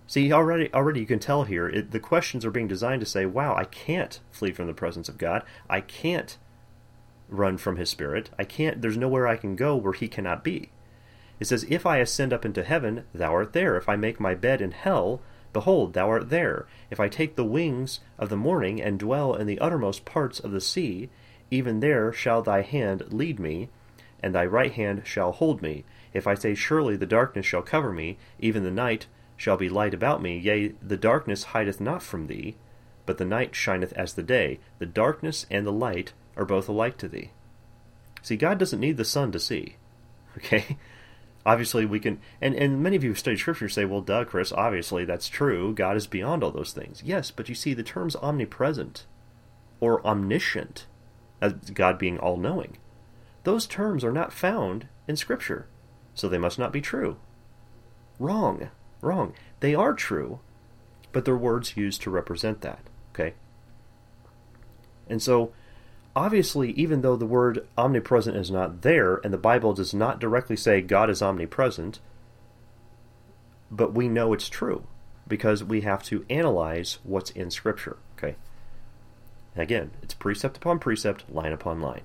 See, already, already you can tell here, it, the questions are being designed to say, wow, I can't flee from the presence of God. I can't run from his Spirit. I can't, there's nowhere I can go where he cannot be. It says, if I ascend up into heaven, thou art there. If I make my bed in hell, behold, thou art there. If I take the wings of the morning and dwell in the uttermost parts of the sea, even there shall thy hand lead me, and thy right hand shall hold me. If I say, surely the darkness shall cover me, even the night shall be light about me. Yea, the darkness hideth not from thee, but the night shineth as the day. The darkness and the light are both alike to thee. See, God doesn't need the sun to see. Okay? Obviously, we can, and, and many of you who study Scripture say, well, duh, Chris, obviously that's true. God is beyond all those things. Yes, but you see, the terms omnipresent or omniscient, as God being all-knowing, those terms are not found in Scripture, so they must not be true. Wrong. Wrong. They are true, but they're words used to represent that. Okay? And so, obviously, even though the word omnipresent is not there, and the Bible does not directly say God is omnipresent, but we know it's true, because we have to analyze what's in Scripture. Okay? And again, it's precept upon precept, line upon line.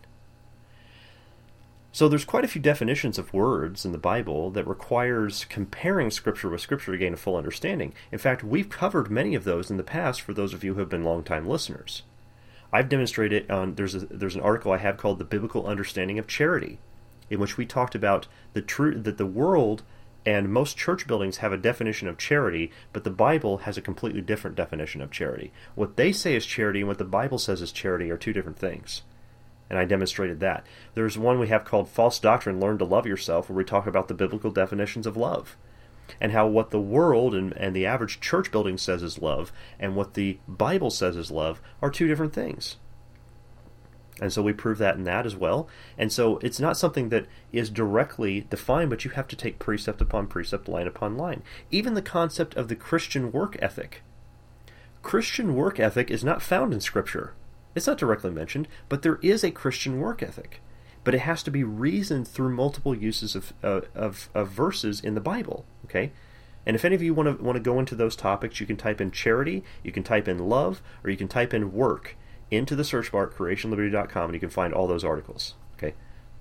So there's quite a few definitions of words in the Bible that requires comparing Scripture with Scripture to gain a full understanding. In fact, we've covered many of those in the past for those of you who have been long-time listeners. I've demonstrated on there's a, there's an article I have called The Biblical Understanding of Charity, in which we talked about the true that the world and most church buildings have a definition of charity, but the Bible has a completely different definition of charity. What they say is charity and what the Bible says is charity are two different things. And I demonstrated that. There's one we have called False Doctrine, Learn to Love Yourself, where we talk about the biblical definitions of love, and how what the world and, and the average church building says is love, and what the Bible says is love, are two different things. And so we prove that in that as well. And so it's not something that is directly defined, but you have to take precept upon precept, line upon line. Even the concept of the Christian work ethic. Christian work ethic is not found in Scripture. It's not directly mentioned, but there is a Christian work ethic. But it has to be reasoned through multiple uses of, uh, of, of verses in the Bible. Okay? And if any of you want to want to go into those topics, you can type in charity, you can type in love, or you can type in work into the search bar at creation liberty dot com, and you can find all those articles. Okay?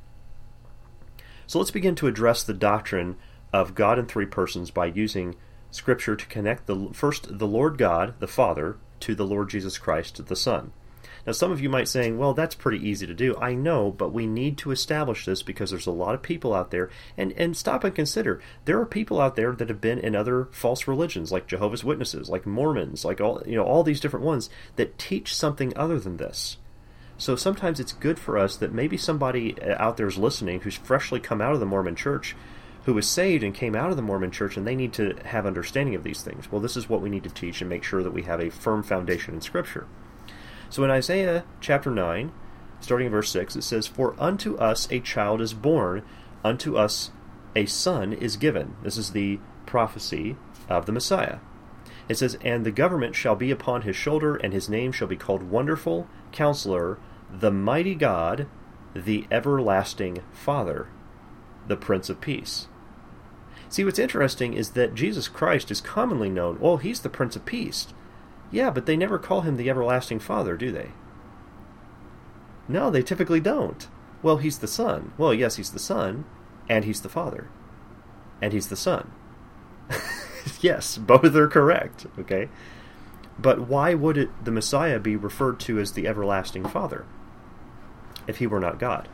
So let's begin to address the doctrine of God in three persons by using Scripture to connect the first the Lord God, the Father, to the Lord Jesus Christ, the Son. Now, some of you might be saying, well, that's pretty easy to do. I know, but we need to establish this because there's a lot of people out there. And, and stop and consider. There are people out there that have been in other false religions, like Jehovah's Witnesses, like Mormons, like all you know, all these different ones that teach something other than this. So sometimes it's good for us that maybe somebody out there is listening who's freshly come out of the Mormon church, who was saved and came out of the Mormon church, and they need to have understanding of these things. Well, this is what we need to teach and make sure that we have a firm foundation in Scripture. So in Isaiah chapter nine, starting in verse six, it says, For unto us a child is born, unto us a son is given. This is the prophecy of the Messiah. It says, And the government shall be upon his shoulder, and his name shall be called Wonderful, Counselor, the Mighty God, the Everlasting Father, the Prince of Peace. See, what's interesting is that Jesus Christ is commonly known, well, he's the Prince of Peace. Yeah, but they never call him the Everlasting Father, do they? No, they typically don't. Well, he's the Son. Well, yes, he's the Son, and he's the Father. And he's the Son. Yes, both are correct, okay? But why would it, the Messiah be referred to as the Everlasting Father if he were not God?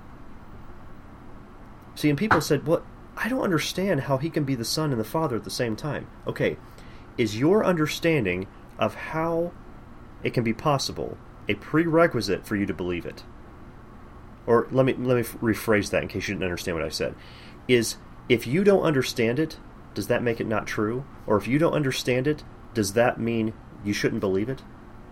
See, and people said, well, I don't understand how he can be the Son and the Father at the same time. Okay, is your understanding of how it can be possible a prerequisite for you to believe it? Or let me let me rephrase that in case you didn't understand what I said. Is if you don't understand it, does that make it not true? Or if you don't understand it, does that mean you shouldn't believe it?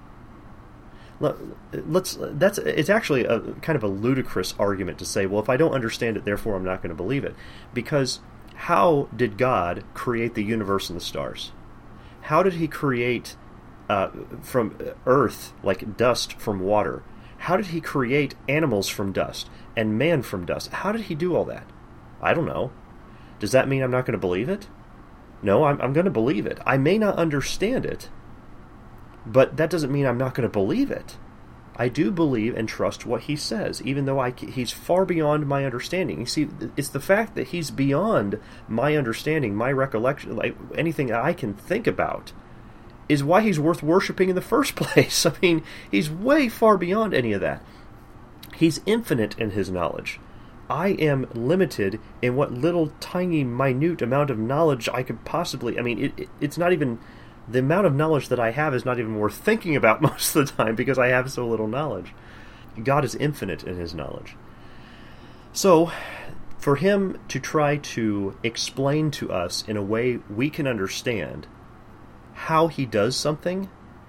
Let's that's it's actually a kind of a ludicrous argument to say, well, if I don't understand it, therefore I'm not going to believe it. Because how did God create the universe and the stars? How did he create uh, from earth, like dust from water? How did he create animals from dust and man from dust? How did he do all that? I don't know. Does that mean I'm not going to believe it? No, I'm, I'm going to believe it. I may not understand it, but that doesn't mean I'm not going to believe it. I do believe and trust what he says, even though I, he's far beyond my understanding. You see, it's the fact that he's beyond my understanding, my recollection, like anything that I can think about, is why he's worth worshiping in the first place. I mean, he's way far beyond any of that. He's infinite in his knowledge. I am limited in what little, tiny, minute amount of knowledge I could possibly... I mean, it, it, it's not even... The amount of knowledge that I have is not even worth thinking about most of the time because I have so little knowledge. God is infinite in his knowledge. So, for him to try to explain to us in a way we can understand how he does something,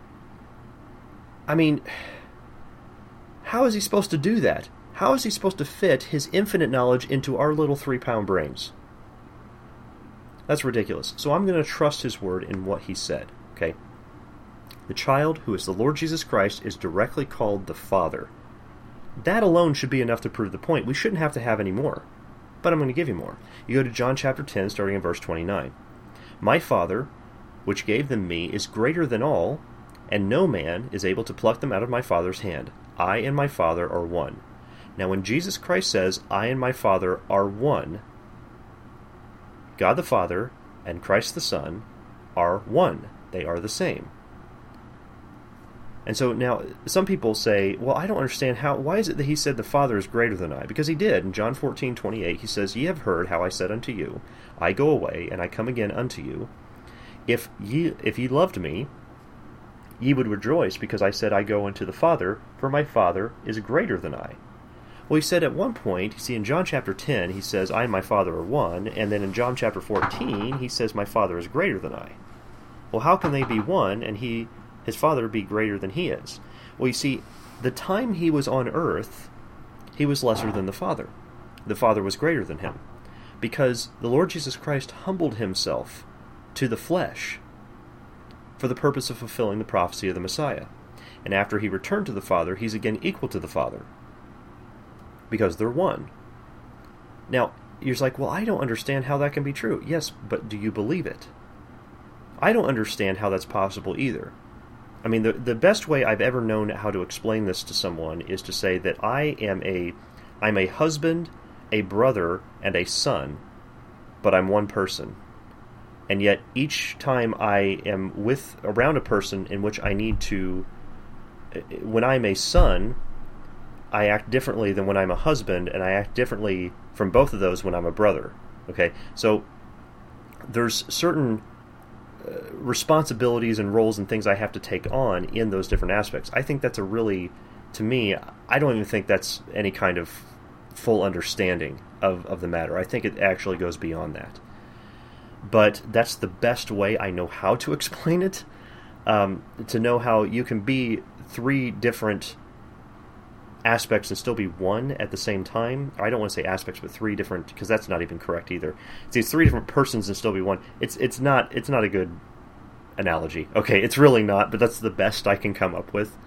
I mean, how is he supposed to do that? How is he supposed to fit his infinite knowledge into our little three-pound brains? That's ridiculous. So I'm going to trust his word in what he said, okay? The child, who is the Lord Jesus Christ, is directly called the Father. That alone should be enough to prove the point. We shouldn't have to have any more. But I'm going to give you more. You go to John chapter ten, starting in verse twenty-nine. My Father, which gave them me, is greater than all, and no man is able to pluck them out of my Father's hand. I and my Father are one. Now when Jesus Christ says, I and my Father are one, God the Father and Christ the Son are one. They are the same. And so now, some people say, well, I don't understand how, why is it that he said the Father is greater than I? Because he did. In John fourteen twenty-eight, he says, Ye have heard how I said unto you, I go away, and I come again unto you. If ye, if ye loved me, ye would rejoice, because I said, I go unto the Father, for my Father is greater than I. Well, he said at one point, you see, in John chapter ten, he says, I and my Father are one, and then in John chapter fourteen, he says, my Father is greater than I. Well, how can they be one, and he, his Father be greater than he is? Well, you see, the time he was on earth, he was lesser than the Father. The Father was greater than him, because the Lord Jesus Christ humbled himself to the flesh for the purpose of fulfilling the prophecy of the Messiah. And after he returned to the Father, he's again equal to the Father, because they're one. Now, you're like, well, I don't understand how that can be true. Yes, but do you believe it? I don't understand how that's possible either. I mean, the the best way I've ever known how to explain this to someone is to say that I am a, I'm a husband, a brother, and a son, but I'm one person. And yet, each time I am with, around a person in which I need to, when I'm a son, I act differently than when I'm a husband, and I act differently from both of those when I'm a brother. Okay, so there's certain uh, responsibilities and roles and things I have to take on in those different aspects. I think that's a really, to me, I don't even think that's any kind of full understanding of, of the matter. I think it actually goes beyond that. But that's the best way I know how to explain it, um, to know how you can be three different aspects and still be one at the same time. I don't want to say aspects, but three different, because that's not even correct either. See, it's three different persons and still be one. It's it's not it's not a good analogy. Okay, it's really not, but that's the best I can come up with.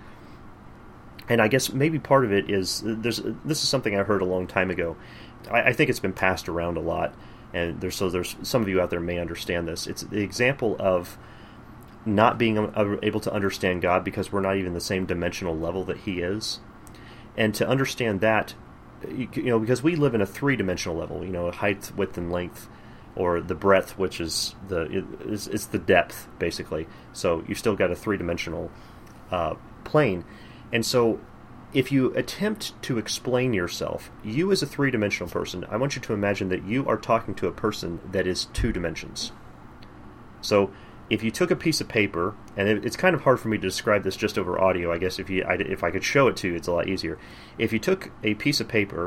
And I guess maybe part of it is there's this is something I heard a long time ago. I, I think it's been passed around a lot, and there's so there's some of you out there may understand this. It's the example of not being able to understand God because we're not even the same dimensional level that He is. And to understand that, you know, because we live in a three-dimensional level, you know, height, width, and length, or the breadth, which is the is it's the depth, basically. So you've still got a three-dimensional uh, plane. And so if you attempt to explain yourself, you as a three-dimensional person, I want you to imagine that you are talking to a person that is two dimensions. So if you took a piece of paper, and it, it's kind of hard for me to describe this just over audio, I guess if you I, if I could show it to you, it's a lot easier. If you took a piece of paper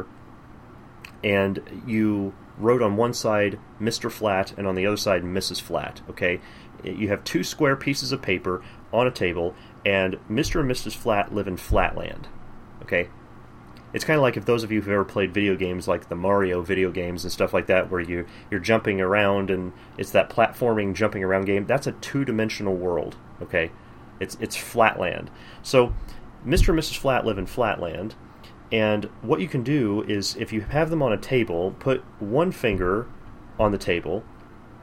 and you wrote on one side Mister Flat and on the other side Missus Flat, okay? You have two square pieces of paper on a table, and Mister and Missus Flat live in Flatland, okay? It's kind of like if those of you who've ever played video games like the Mario video games and stuff like that, where you, you're jumping around and it's that platforming jumping around game. That's a two-dimensional world, okay? It's it's Flatland. So Mister and Missus Flat live in Flatland, and what you can do is if you have them on a table, put one finger on the table,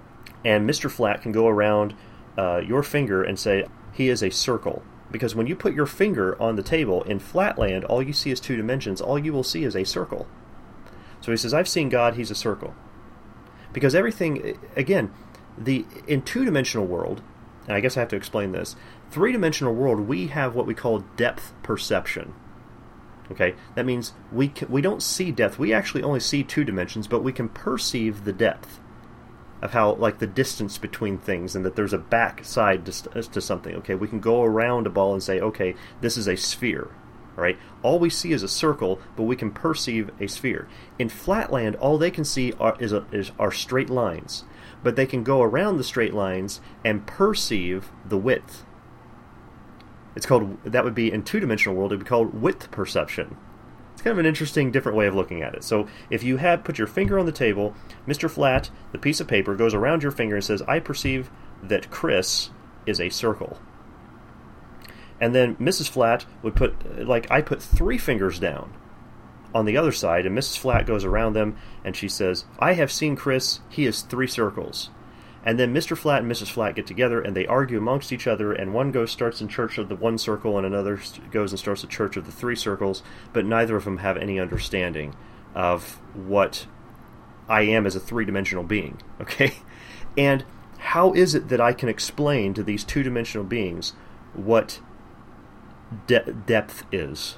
And Mister Flat can go around uh, your finger and say, he is a circle. Because when you put your finger on the table in Flatland, all you see is two dimensions. All you will see is a circle. So he says, I've seen God, he's a circle. Because everything, again, the in two-dimensional world, and I guess I have to explain this, three-dimensional world, we have what we call depth perception. Okay, that means we can, we don't see depth. We actually only see two dimensions, but we can perceive the depth of how, like, the distance between things, and that there's a back side to, to something. Okay, we can go around a ball and say, okay, this is a sphere. All right, all we see is a circle, but we can perceive a sphere. In Flatland, all they can see are is, a, is are straight lines, but they can go around the straight lines and perceive the width. It's called, that would be, in two-dimensional world, it would be called width perception. It's kind of an interesting, different way of looking at it. So if you have put your finger on the table, Mister Flat, the piece of paper, goes around your finger and says, I perceive that Chris is a circle. And then Missus Flat would put, like, I put three fingers down on the other side, and Missus Flat goes around them, and she says, I have seen Chris, he is three circles. And then Mister Flat and Missus Flat get together, and they argue amongst each other, and one goes starts in church of the one circle, and another goes and starts a church of the three circles, but neither of them have any understanding of what I am as a three-dimensional being, okay? And how is it that I can explain to these two-dimensional beings what de- depth is?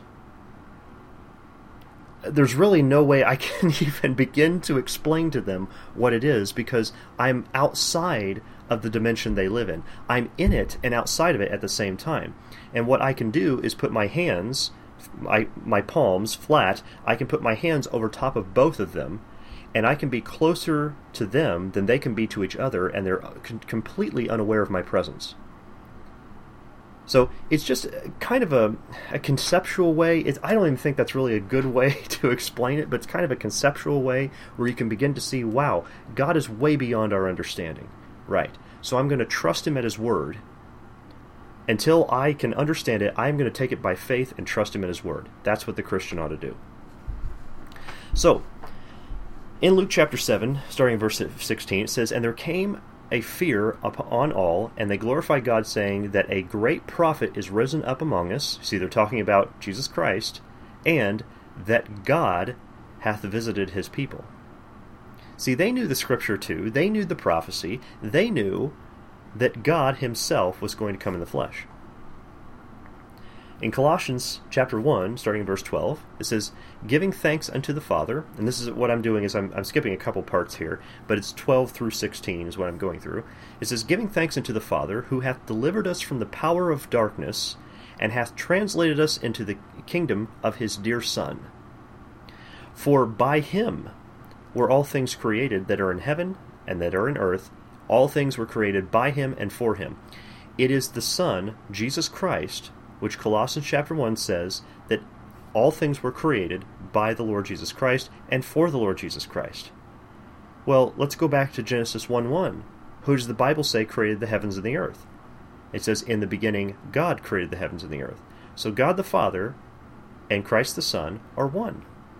There's really no way I can even begin to explain to them what it is, because I'm outside of the dimension they live in. I'm in it and outside of it at the same time. And what I can do is put my hands, my, my palms flat, I can put my hands over top of both of them, and I can be closer to them than they can be to each other, and they're completely unaware of my presence. So it's just kind of a, a conceptual way. It's, I don't even think that's really a good way to explain it, but it's kind of a conceptual way where you can begin to see, wow, God is way beyond our understanding. Right. So I'm going to trust him at his word. Until I can understand it, I'm going to take it by faith and trust him at his word. That's what the Christian ought to do. So, in Luke chapter seven, starting in verse sixteen, it says, And there came a fear upon all, and they glorify God, saying that a great prophet is risen up among us. See, they're talking about Jesus Christ, and that God hath visited his people. See, they knew the scripture too. They knew the prophecy. They knew that God himself was going to come in the flesh. In Colossians chapter one, starting in verse twelve, it says, Giving thanks unto the Father, and this is what I'm doing is I'm, I'm skipping a couple parts here, but it's twelve through sixteen is what I'm going through. It says, Giving thanks unto the Father, who hath delivered us from the power of darkness, and hath translated us into the kingdom of his dear Son. For by him were all things created that are in heaven and that are in earth. All things were created by him and for him. It is the Son, Jesus Christ, which Colossians chapter one says that all things were created by the Lord Jesus Christ and for the Lord Jesus Christ. Well, let's go back to Genesis one one. Who does the Bible say created the heavens and the earth? It says, in the beginning, God created the heavens and the earth. So God the Father and Christ the Son are one.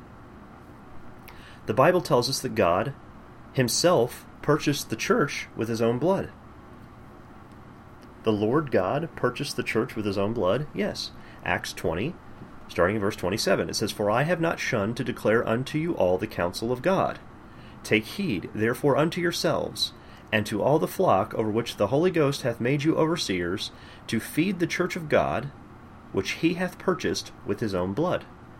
The Bible tells us that God himself purchased the church with his own blood. The Lord God purchased the church with his own blood? Yes. Acts twenty, starting in verse twenty-seven. It says, For I have not shunned to declare unto you all the counsel of God. Take heed, therefore, unto yourselves, and to all the flock over which the Holy Ghost hath made you overseers, to feed the church of God, which he hath purchased with his own blood.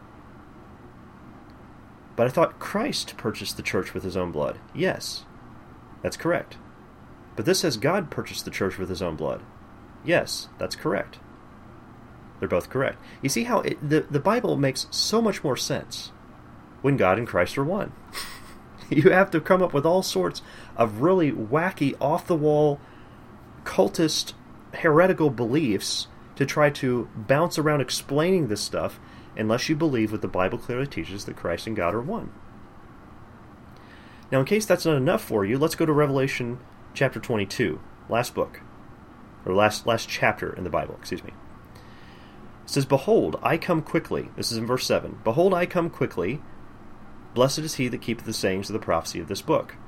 But I thought Christ purchased the church with his own blood. Yes, that's correct. But this says God purchased the church with his own blood. Yes, that's correct. They're both correct. You see how it, the, the Bible makes so much more sense when God and Christ are one. You have to come up with all sorts of really wacky, off-the-wall, cultist, heretical beliefs to try to bounce around explaining this stuff unless you believe what the Bible clearly teaches, that Christ and God are one. Now, in case that's not enough for you, let's go to Revelation chapter twenty-two, last book, or last last chapter in the Bible, excuse me. It says, Behold, I come quickly. This is in verse seven. Behold, I come quickly. Blessed is he that keepeth the sayings of the prophecy of this book.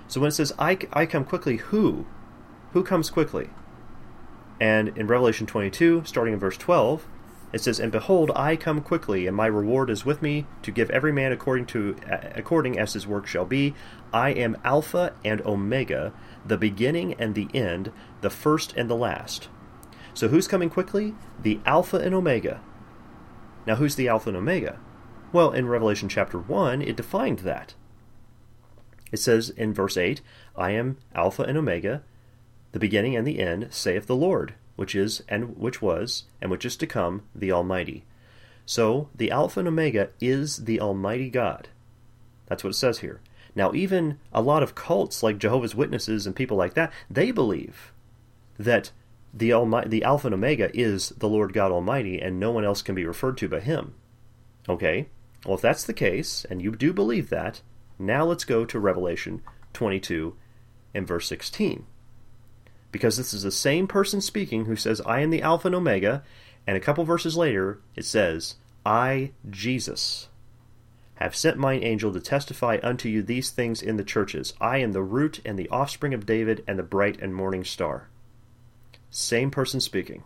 So when it says, I, I come quickly, who? Who comes quickly? And in Revelation twenty-two, starting in verse twelve, it says, And behold, I come quickly, and my reward is with me, to give every man according to according as his work shall be. I am Alpha and Omega, the beginning and the end, the first and the last. So who's coming quickly? The Alpha and Omega. Now who's the Alpha and Omega? Well, in Revelation chapter one, it defined that. It says in verse eight, I am Alpha and Omega, the beginning and the end, saith the Lord, which is, and which was, and which is to come, the Almighty. So, the Alpha and Omega is the Almighty God. That's what it says here. Now, even a lot of cults like Jehovah's Witnesses and people like that, they believe that the Almighty, the Alpha and Omega is the Lord God Almighty, and no one else can be referred to but Him. Okay? Well, if that's the case, and you do believe that, now let's go to Revelation twenty-two and verse sixteen. Because this is the same person speaking who says, I am the Alpha and Omega, and a couple verses later it says, I, Jesus, have sent mine angel to testify unto you these things in the churches. I am the root and the offspring of David and the bright and morning star. Same person speaking.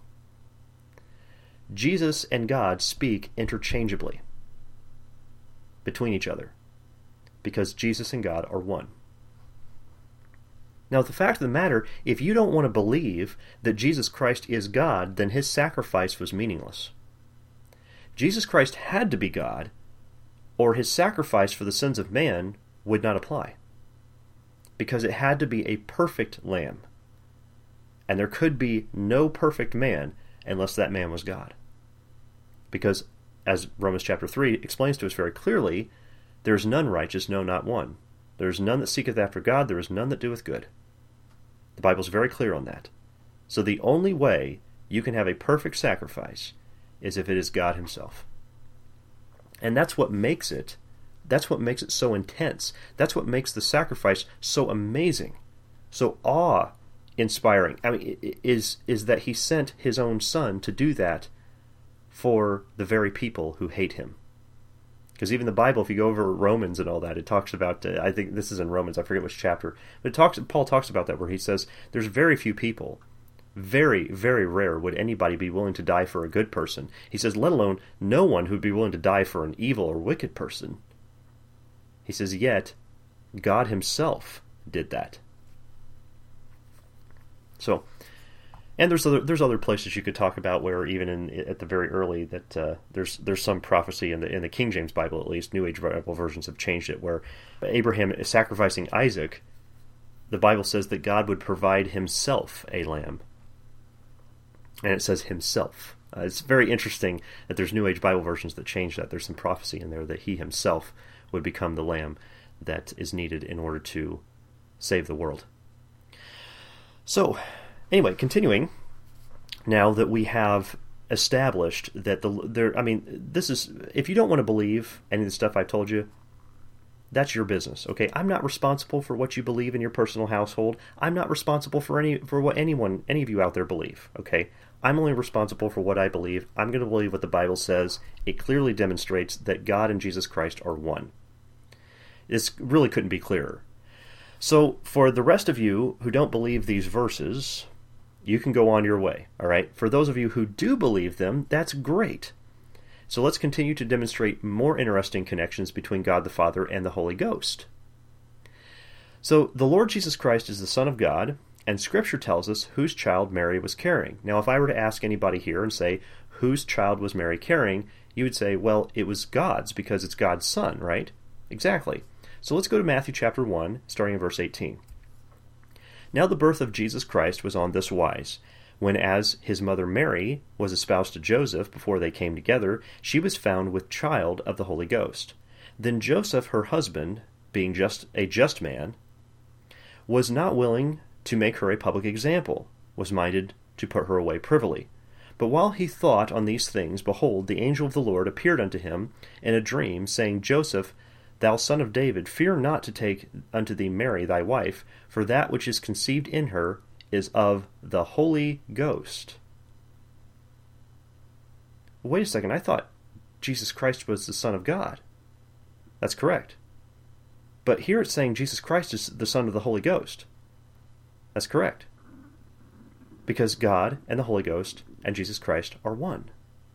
Jesus and God speak interchangeably between each other, because Jesus and God are one. Now, the fact of the matter, if you don't want to believe that Jesus Christ is God, then His sacrifice was meaningless. Jesus Christ had to be God, or His sacrifice for the sins of man would not apply, because it had to be a perfect lamb. And there could be no perfect man unless that man was God. Because, as Romans chapter three explains to us very clearly, there is none righteous, no, not one. There is none that seeketh after God, there is none that doeth good. The Bible is very clear on that. So the only way you can have a perfect sacrifice is if it is God Himself. And that's what makes it, that's what makes it so intense. That's what makes the sacrifice so amazing, so awe-inspiring. I mean, is, is that He sent His own Son to do that for the very people who hate Him. Because even the Bible, if you go over Romans and all that, it talks about, uh, I think this is in Romans, I forget which chapter, but it talks. Paul talks about that where he says, there's very few people, very, very rare would anybody be willing to die for a good person. He says, let alone no one who would be willing to die for an evil or wicked person. He says, yet God Himself did that. So, and there's other there's other places you could talk about where even in at the very early that uh, there's there's some prophecy in the in the King James Bible, at least New Age Bible versions have changed it, where Abraham is sacrificing Isaac. The Bible says that God would provide Himself a lamb, and it says Himself. Uh, it's very interesting that there's New Age Bible versions that change that. There's some prophecy in there that He Himself would become the lamb that is needed in order to save the world. So, anyway, continuing, now that we have established that the there, I mean, this is, if you don't want to believe any of the stuff I've told you, that's your business, okay? I'm not responsible for what you believe in your personal household. I'm not responsible for any for what anyone, any of you out there believe, okay? I'm only responsible for what I believe. I'm going to believe what the Bible says. It clearly demonstrates that God and Jesus Christ are one. This really couldn't be clearer. So, for the rest of you who don't believe these verses, you can go on your way, all right? For those of you who do believe them, that's great. So let's continue to demonstrate more interesting connections between God the Father and the Holy Ghost. So, the Lord Jesus Christ is the Son of God, and Scripture tells us whose child Mary was carrying. Now, if I were to ask anybody here and say, whose child was Mary carrying, you would say, well, it was God's, because it's God's Son, right? Exactly. So let's go to Matthew chapter one, starting in verse eighteen. Now the birth of Jesus Christ was on this wise. When as his mother Mary was espoused to Joseph before they came together, she was found with child of the Holy Ghost. Then Joseph, her husband, being just a just man, was not willing to make her a public example, was minded to put her away privily. But while he thought on these things, behold, the angel of the Lord appeared unto him in a dream, saying, Joseph, thou son of David, fear not to take unto thee Mary thy wife, for that which is conceived in her is of the Holy Ghost. Wait a second, I thought Jesus Christ was the Son of God. That's correct. But here it's saying Jesus Christ is the Son of the Holy Ghost. That's correct. Because God and the Holy Ghost and Jesus Christ are one.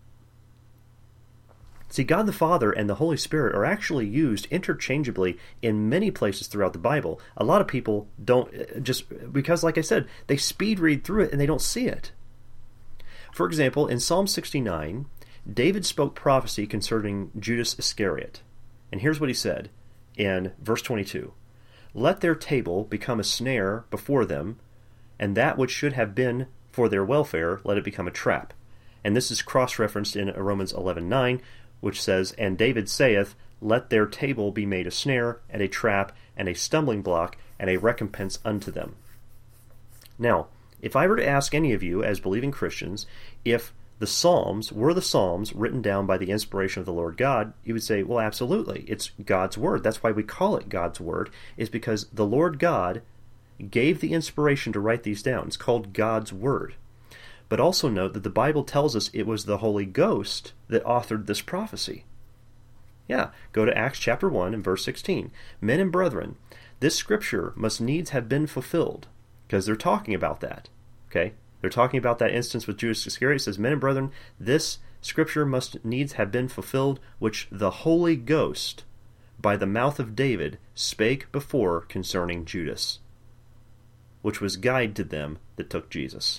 See, God the Father and the Holy Spirit are actually used interchangeably in many places throughout the Bible. A lot of people don't, just because, like I said, they speed read through it and they don't see it. For example, in Psalm sixty-nine, David spoke prophecy concerning Judas Iscariot. And here's what he said in verse twenty-two. Let their table become a snare before them, and that which should have been for their welfare, let it become a trap. And this is cross-referenced in Romans eleven nine, which says, And David saith, Let their table be made a snare, and a trap, and a stumbling block, and a recompense unto them. Now, if I were to ask any of you, as believing Christians, if the Psalms were the Psalms written down by the inspiration of the Lord God, you would say, well, absolutely. It's God's Word. That's why we call it God's Word, is because the Lord God gave the inspiration to write these down. It's called God's Word. But also note that the Bible tells us it was the Holy Ghost that authored this prophecy. Yeah, go to Acts chapter one and verse sixteen. Men and brethren, this scripture must needs have been fulfilled, because they're talking about that. Okay? They're talking about that instance with Judas Iscariot. It says, Men and brethren, this scripture must needs have been fulfilled, which the Holy Ghost, by the mouth of David, spake before concerning Judas, which was guide to them that took Jesus.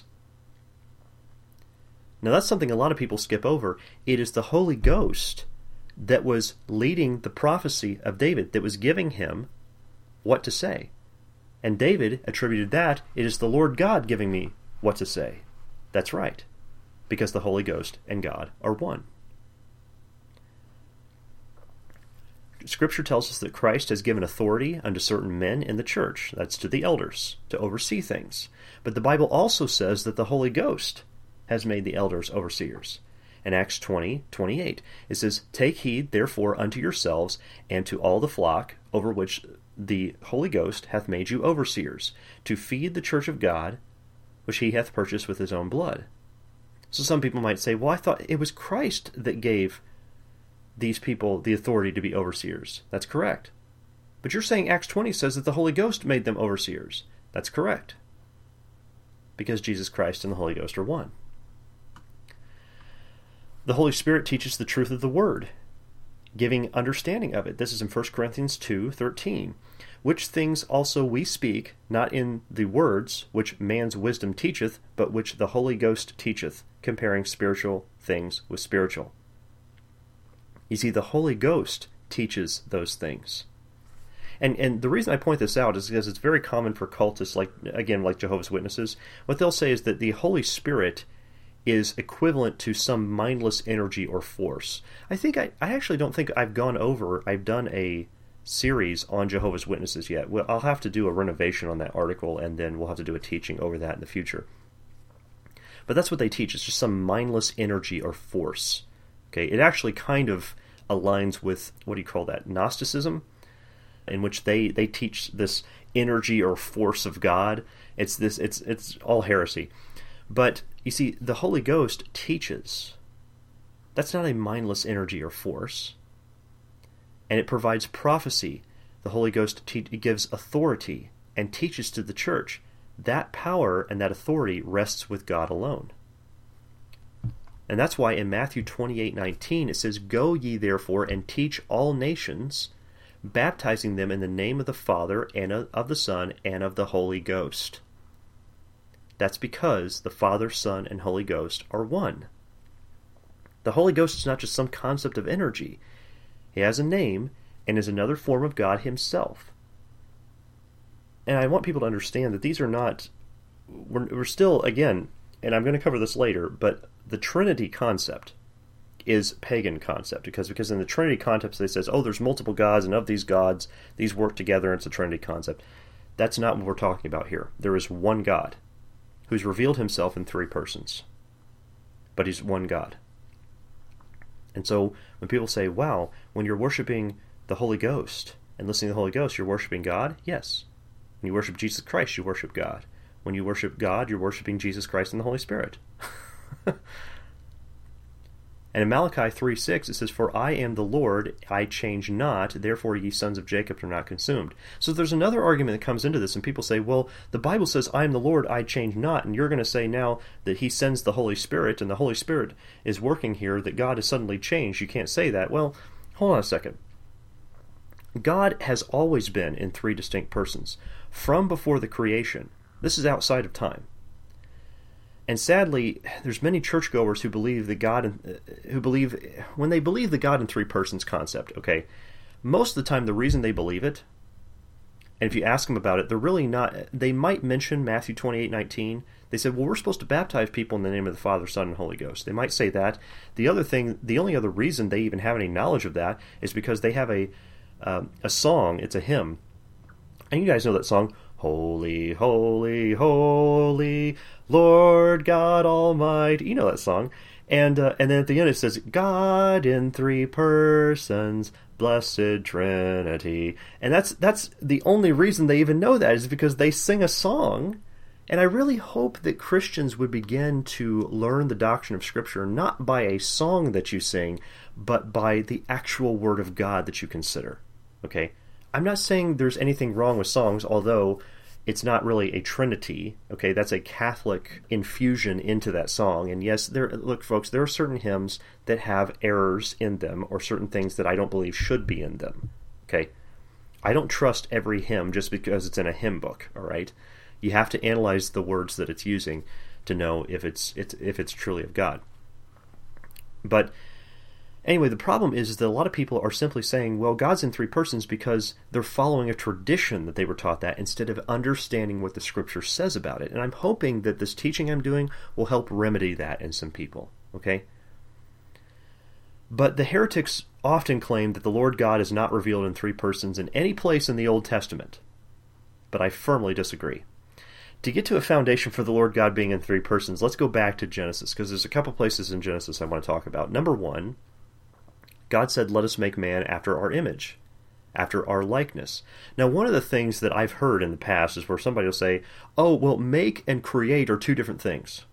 Now that's something a lot of people skip over. It is the Holy Ghost that was leading the prophecy of David, that was giving him what to say. And David attributed that, it is the Lord God giving me what to say. That's right, because the Holy Ghost and God are one. Scripture tells us that Christ has given authority unto certain men in the church, that's to the elders, to oversee things. But the Bible also says that the Holy Ghost has made the elders overseers. In Acts twenty twenty-eight, it says, Take heed therefore unto yourselves and to all the flock over which the Holy Ghost hath made you overseers, to feed the church of God, which he hath purchased with his own blood. So some people might say, well, I thought it was Christ that gave these people the authority to be overseers. That's correct. But you're saying Acts twenty says that the Holy Ghost made them overseers. That's correct. Because Jesus Christ and the Holy Ghost are one. The Holy Spirit teaches the truth of the Word, giving understanding of it. This is in First Corinthians two thirteen. Which things also we speak, not in the words which man's wisdom teacheth, but which the Holy Ghost teacheth, comparing spiritual things with spiritual. You see, the Holy Ghost teaches those things. And and the reason I point this out is because it's very common for cultists, like again, like Jehovah's Witnesses. What they'll say is that the Holy Spirit is equivalent to some mindless energy or force. I think I, I actually don't think I've gone over, I've done a series on Jehovah's Witnesses yet. Well, I'll have to do a renovation on that article, and then we'll have to do a teaching over that in the future. But that's what they teach. It's just some mindless energy or force. Okay, it actually kind of aligns with, what do you call that, Gnosticism, in which they, they teach this energy or force of God. It's this it's it's all heresy. But you see, the Holy Ghost teaches. That's not a mindless energy or force. And it provides prophecy. The Holy Ghost te- gives authority and teaches to the church. That power and that authority rests with God alone. And that's why in Matthew twenty-eight nineteen it says, Go ye therefore and teach all nations, baptizing them in the name of the Father and of the Son and of the Holy Ghost. That's because the Father, Son, and Holy Ghost are one. The Holy Ghost is not just some concept of energy. He has a name and is another form of God himself. And I want people to understand that these are not, we're, we're still, again, and I'm going to cover this later, but the Trinity concept is pagan concept, because because in the Trinity concept they says, oh, there's multiple gods, and of these gods, these work together, and it's a Trinity concept. That's not what we're talking about here. There is one God who's revealed himself in three persons, but he's one God. And so when people say, wow, when you're worshiping the Holy Ghost and listening to the Holy Ghost, you're worshiping God? Yes. When you worship Jesus Christ, you worship God. When you worship God, you're worshiping Jesus Christ and the Holy Spirit. And in Malachi three six, it says, "For I am the Lord, I change not, therefore ye sons of Jacob are not consumed." So there's another argument that comes into this, and people say, well, the Bible says, "I am the Lord, I change not," and you're going to say now that he sends the Holy Spirit, and the Holy Spirit is working here, that God has suddenly changed. You can't say that. Well, hold on a second. God has always been in three distinct persons, from before the creation. This is outside of time. And sadly, there's many churchgoers who believe that God, in, who believe, when they believe the God in three persons concept, okay, most of the time the reason they believe it, and if you ask them about it, they're really not, they might mention Matthew twenty-eight nineteen. They said, well, we're supposed to baptize people in the name of the Father, Son, and Holy Ghost. They might say that. The other thing, the only other reason they even have any knowledge of that is because they have a, uh, a song, it's a hymn, and you guys know that song, "Holy, holy, holy, Lord God Almighty." You know that song. And uh, and then at the end it says, "God in three persons, blessed Trinity." And that's that's the only reason they even know that, is because they sing a song. And I really hope that Christians would begin to learn the doctrine of Scripture not by a song that you sing, but by the actual Word of God that you consider. Okay? I'm not saying there's anything wrong with songs, although it's not really a trinity. Okay, that's a Catholic infusion into that song. And yes, there. Look, folks, there are certain hymns that have errors in them, or certain things that I don't believe should be in them. Okay, I don't trust every hymn just because it's in a hymn book. All right, you have to analyze the words that it's using to know if it's, it's if it's truly of God. But anyway, the problem is that a lot of people are simply saying, well, God's in three persons because they're following a tradition that they were taught that, instead of understanding what the Scripture says about it. And I'm hoping that this teaching I'm doing will help remedy that in some people, okay? But the heretics often claim that the Lord God is not revealed in three persons in any place in the Old Testament. But I firmly disagree. To get to a foundation for the Lord God being in three persons, let's go back to Genesis, because there's a couple places in Genesis I want to talk about. Number one, God said, "Let us make man after our image, after our likeness." Now, one of the things that I've heard in the past is where somebody will say, oh, well, make and create are two different things.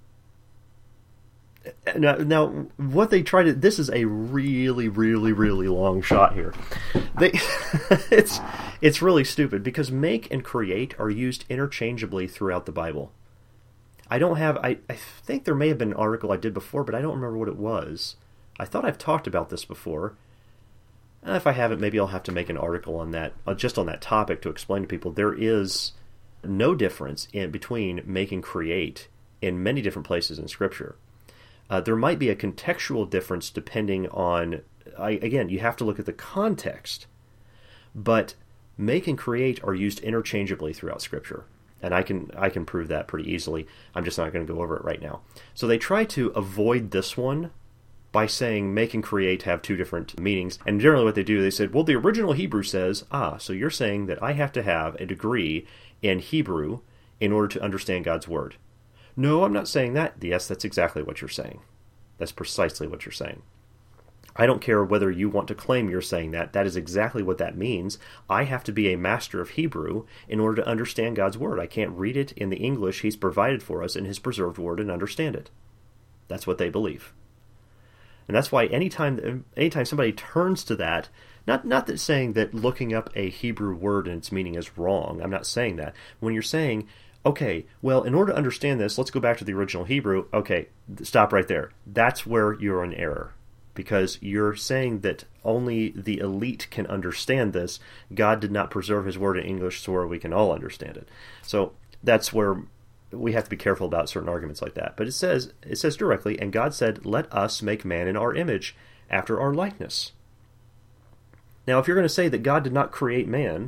Now, now what they try to, this is a really, really, really long shot here. They, it's, it's really stupid, because make and create are used interchangeably throughout the Bible. I don't have, I, I think there may have been an article I did before, but I don't remember what it was. I thought I've talked about this before. If I haven't, maybe I'll have to make an article on that, uh, just on that topic, to explain to people there is no difference in between make and create in many different places in Scripture. Uh, there might be a contextual difference depending on, I, again, you have to look at the context, but make and create are used interchangeably throughout Scripture. And I can I can prove that pretty easily. I'm just not going to go over it right now. So they try to avoid this one by saying make and create have two different meanings. And generally what they do, they said, well, the original Hebrew says, ah, so you're saying that I have to have a degree in Hebrew in order to understand God's Word. No, I'm not saying that. Yes, that's exactly what you're saying. That's precisely what you're saying. I don't care whether you want to claim you're saying that. That is exactly what that means. I have to be a master of Hebrew in order to understand God's Word. I can't read it in the English He's provided for us in His preserved Word and understand it. That's what they believe. And that's why anytime anytime somebody turns to that, not not that saying that looking up a Hebrew word and its meaning is wrong. I'm not saying that. When you're saying, okay, well, in order to understand this, let's go back to the original Hebrew. Okay, stop right there. That's where you're in error. Because you're saying that only the elite can understand this. God did not preserve His Word in English so where we can all understand it. So that's where we have to be careful about certain arguments like that. But it says it says directly, and God said, "Let us make man in our image, after our likeness." Now, if you're going to say that God did not create man,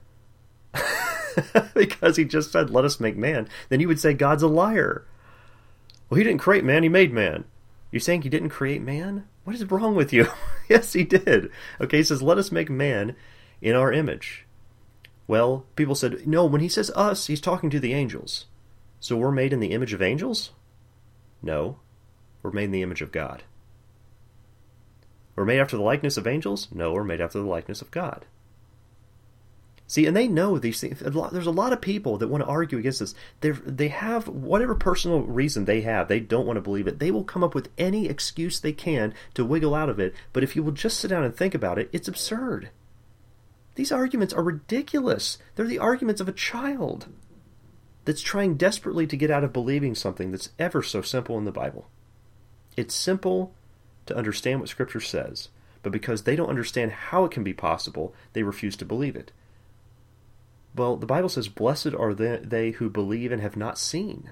because He just said, "Let us make man," then you would say God's a liar. Well, He didn't create man, He made man. You're saying He didn't create man? What is wrong with you? Yes, He did. Okay, He says, "Let us make man in our image." Well, people said, no, when He says us, He's talking to the angels. So we're made in the image of angels? No, we're made in the image of God. We're made after the likeness of angels? No, we're made after the likeness of God. See, and they know these things. A lot, there's a lot of people that want to argue against this. They they have whatever personal reason they have. They don't want to believe it. They will come up with any excuse they can to wiggle out of it. But if you will just sit down and think about it, it's absurd. These arguments are ridiculous. They're the arguments of a child that's trying desperately to get out of believing something that's ever so simple in the Bible. It's simple to understand what Scripture says, but because they don't understand how it can be possible, they refuse to believe it. Well, the Bible says, blessed are they who believe and have not seen.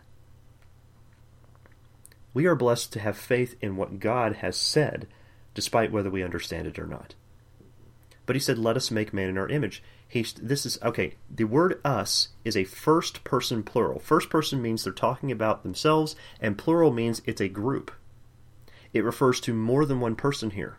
We are blessed to have faith in what God has said, despite whether we understand it or not. But he said, let us make man in our image. He, this is, okay, the word us is a first person plural. First person means they're talking about themselves, and plural means it's a group. It refers to more than one person here.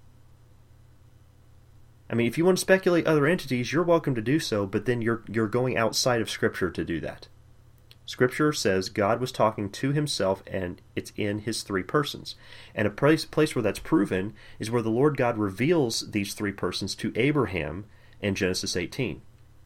I mean, if you want to speculate other entities, you're welcome to do so, but then you're you're going outside of Scripture to do that. Scripture says God was talking to himself, and it's in his three persons. And a place, place where that's proven is where the Lord God reveals these three persons to Abraham in Genesis eighteen.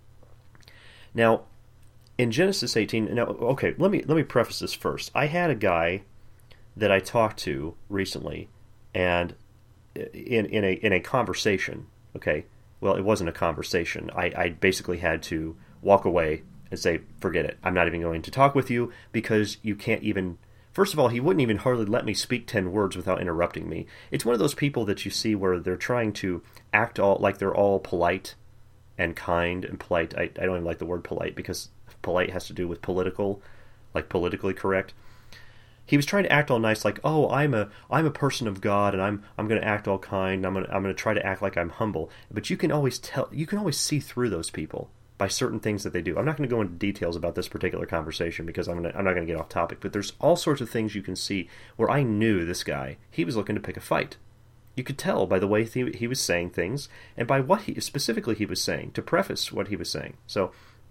Now, in Genesis eighteen, now, okay, let me let me preface this first. I had a guy that I talked to recently, and in in a in a conversation. Okay, well, it wasn't a conversation. I, I basically had to walk away and say, forget it. I'm not even going to talk with you because you can't even... First of all, he wouldn't even hardly let me speak ten words without interrupting me. It's one of those people that you see where they're trying to act all like they're all polite and kind and polite. I, I don't even like the word polite because polite has to do with political, like politically correct. He was trying to act all nice, like, oh, I'm a I'm a person of God, and I'm I'm going to act all kind. I'm going to I'm going to try to act like I'm humble. But you can always tell, you can always see through those people by certain things that they do. I'm not going to go into details about this particular conversation because I'm gonna, I'm not going to get off topic. But there's all sorts of things you can see where I knew this guy. He was looking to pick a fight. You could tell by the way he, he was saying things and by what he specifically he was saying to preface what he was saying. So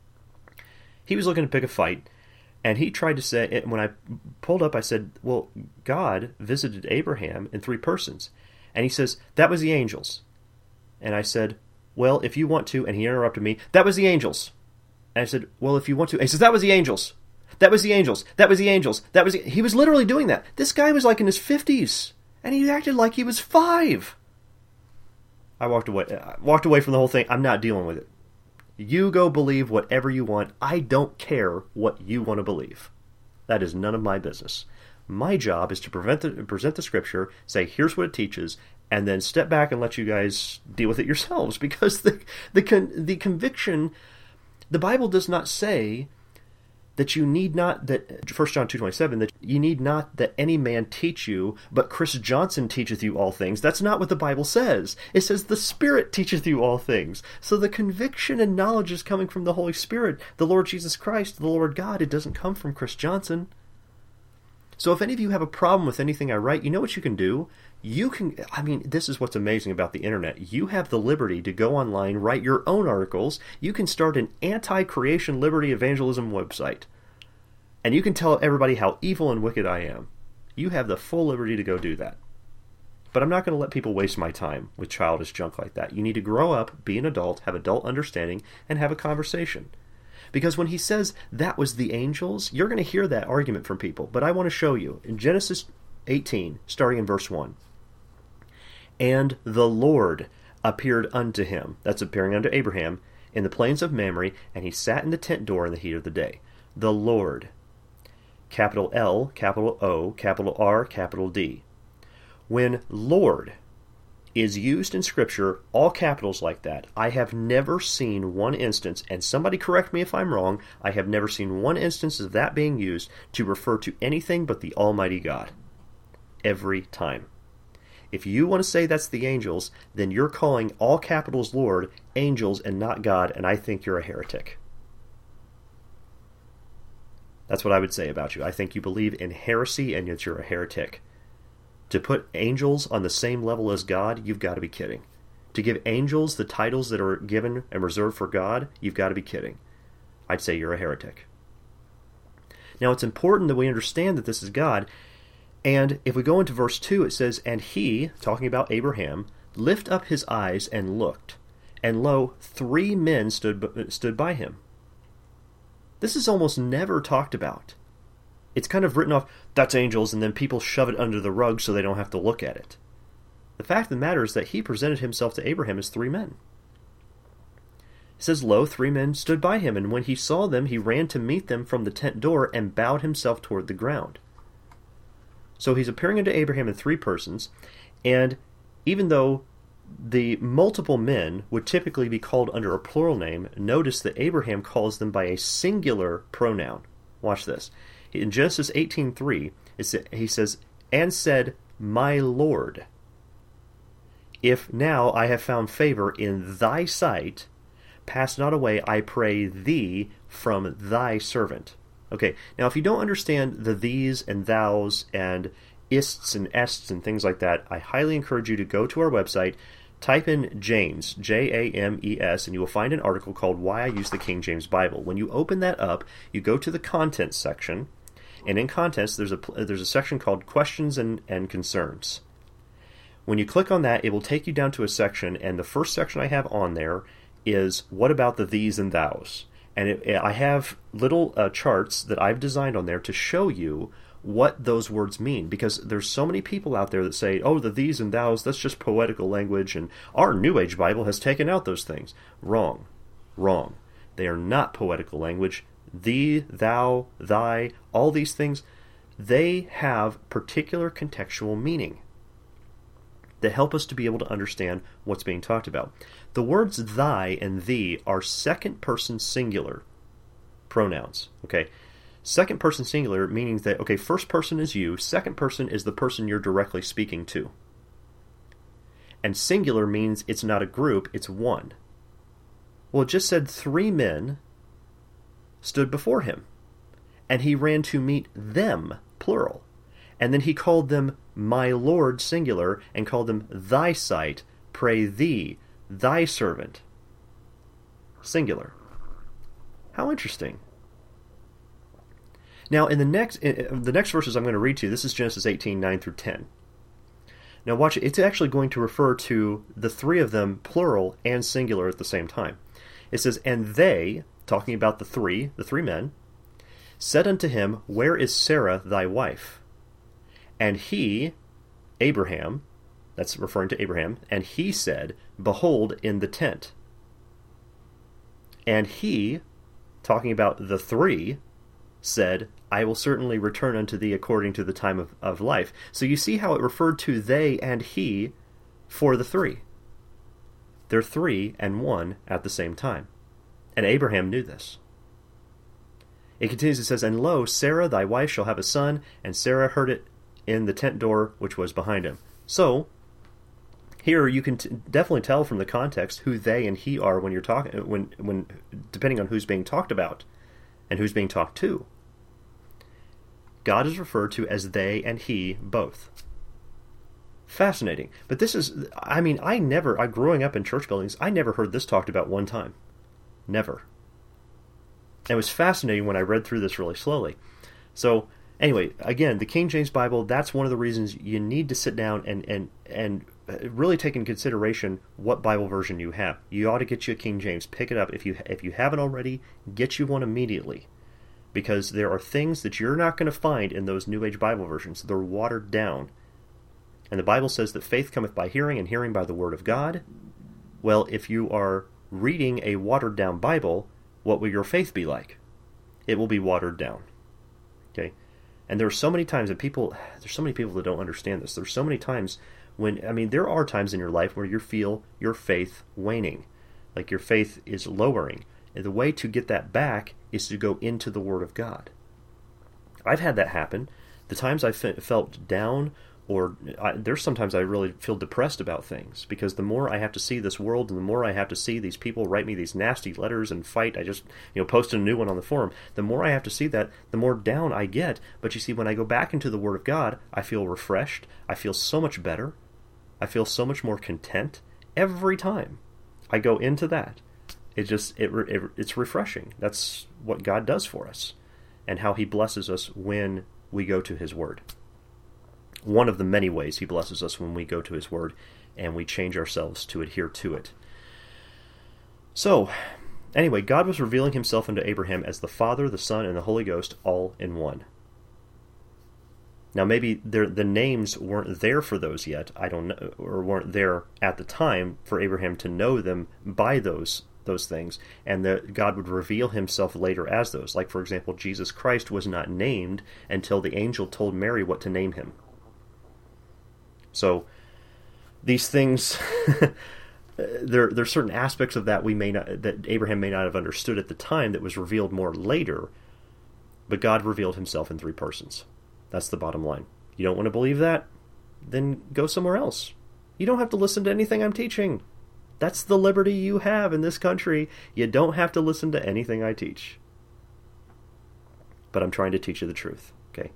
he was looking to pick a fight. And he tried to say, when I pulled up, I said, well, God visited Abraham in three persons. And he says, that was the angels. And I said, well, if you want to, and he interrupted me, that was the angels. And I said, well, if you want to, and he says, that was the angels. That was the angels. That was the angels. That was the... He was literally doing that. This guy was like in his fifties, and he acted like he was five. I walked away, I walked away from the whole thing. I'm not dealing with it. You go believe whatever you want. I don't care what you want to believe. That is none of my business. My job is to prevent the, present the Scripture, say, here's what it teaches, and then step back and let you guys deal with it yourselves. Because the the con, the conviction, the Bible does not say that you need not, that First John two twenty-seven, that you need not that any man teach you, but Chris Johnson teacheth you all things. That's not what the Bible says. It says the Spirit teacheth you all things. So the conviction and knowledge is coming from the Holy Spirit, the Lord Jesus Christ, the Lord God. It doesn't come from Chris Johnson. So if any of you have a problem with anything I write, you know what you can do? You can, I mean, this is what's amazing about the internet. You have the liberty to go online, write your own articles. You can start an anti-creation liberty evangelism website. And you can tell everybody how evil and wicked I am. You have the full liberty to go do that. But I'm not going to let people waste my time with childish junk like that. You need to grow up, be an adult, have adult understanding, and have a conversation. Because when he says that was the angels, you're going to hear that argument from people. But I want to show you. In Genesis eighteen, starting in verse one. And the Lord appeared unto him, that's appearing unto Abraham, in the plains of Mamre, and he sat in the tent door in the heat of the day. The Lord, capital L, capital O, capital R, capital D. When Lord is used in Scripture, all capitals like that, I have never seen one instance, and somebody correct me if I'm wrong, I have never seen one instance of that being used to refer to anything but the Almighty God. Every time. If you want to say that's the angels, then you're calling all capitals Lord angels and not God, and I think you're a heretic. That's what I would say about you. I think you believe in heresy and yet you're a heretic. To put angels on the same level as God, you've got to be kidding. To give angels the titles that are given and reserved for God, you've got to be kidding. I'd say you're a heretic. Now it's important that we understand that this is God. And if we go into verse two, it says, and he, talking about Abraham, lift up his eyes and looked, and lo, three men stood stood by him. This is almost never talked about. It's kind of written off, that's angels, and then people shove it under the rug so they don't have to look at it. The fact of the matter is that he presented himself to Abraham as three men. It says, lo, three men stood by him, and when he saw them, he ran to meet them from the tent door and bowed himself toward the ground. So he's appearing unto Abraham in three persons, and even though the multiple men would typically be called under a plural name, notice that Abraham calls them by a singular pronoun. Watch this. In Genesis eighteen three, he says, and said, my Lord, if now I have found favor in thy sight, pass not away, I pray thee, from thy servant. Okay, now if you don't understand the these and thous and ists and ests and things like that, I highly encourage you to go to our website, type in James, J A M E S, and you will find an article called Why I Use the King James Bible. When you open that up, you go to the contents section, and in contents there's a there's a section called Questions and, and Concerns. When you click on that, it will take you down to a section, and the first section I have on there is what about the these and thous? And it, I have little uh, charts that I've designed on there to show you what those words mean, because there's so many people out there that say, oh, the these and thous, that's just poetical language, and our New Age Bible has taken out those things. Wrong. Wrong. They are not poetical language. Thee, thou, thy, all these things, they have particular contextual meaning that help us to be able to understand what's being talked about. The words thy and thee are second person singular pronouns. Okay, second person singular meaning that, okay, first person is you, second person is the person you're directly speaking to. And singular means it's not a group, it's one. Well, it just said three men stood before him, and he ran to meet them, plural. And then he called them my Lord, singular, and called them thy sight, pray thee, thy servant, singular. How interesting. Now, in the next in the next verses I'm going to read to you, this is Genesis eighteen, nine through ten. Now watch it. It's actually going to refer to the three of them, plural and singular at the same time. It says, and they, talking about the three, the three men, said unto him, where is Sarah thy wife? And he, Abraham, that's referring to Abraham, and he said, behold, in the tent. And he, talking about the three, said, I will certainly return unto thee according to the time of, of life. So you see how it referred to they and he for the three. They're three and one at the same time. And Abraham knew this. It continues, it says, and lo, Sarah thy wife shall have a son, and Sarah heard it in the tent door which was behind him. So, here you can t- definitely tell from the context who they and he are when you're talking, when, when, depending on who's being talked about and who's being talked to. God is referred to as they and he both. Fascinating. But this is, I mean, I never, I growing up in church buildings, I never heard this talked about one time. Never. And it was fascinating when I read through this really slowly. So, anyway, again, the King James Bible, that's one of the reasons you need to sit down and, and, and really take into consideration what Bible version you have. You ought to get you a King James. Pick it up. If you if you haven't already, get you one immediately. Because there are things that you're not going to find in those New Age Bible versions. They're watered down. And the Bible says that faith cometh by hearing, and hearing by the Word of God. Well, if you are reading a watered down Bible, what will your faith be like? It will be watered down. Okay? And there are so many times that people, there's so many people that don't understand this. There's so many times when, I mean, there are times in your life where you feel your faith waning, like your faith is lowering. And the way to get that back is to go into the Word of God. I've had that happen. The times I fe- felt down, or I, there's sometimes I really feel depressed about things, because the more I have to see this world, and the more I have to see these people write me these nasty letters and fight, I just, you know, posted a new one on the forum, the more I have to see that, the more down I get. But you see, when I go back into the Word of God, I feel refreshed, I feel so much better, I feel so much more content every time I go into that. It just, it, it it's refreshing. That's what God does for us, and how He blesses us when we go to His Word. One of the many ways He blesses us when we go to His Word and we change ourselves to adhere to it. So, anyway, God was revealing himself unto Abraham as the Father, the Son, and the Holy Ghost, all in one. Now, maybe the names weren't there for those yet, I don't know, or weren't there at the time for Abraham to know them by those those things, and that God would reveal himself later as those. Like, for example, Jesus Christ was not named until the angel told Mary what to name him. So, these things, there, there are certain aspects of that we may not, that Abraham may not have understood at the time that was revealed more later, but God revealed himself in three persons. That's the bottom line. You don't want to believe that? Then go somewhere else. You don't have to listen to anything I'm teaching. That's the liberty you have in this country. You don't have to listen to anything I teach. But I'm trying to teach you the truth, okay?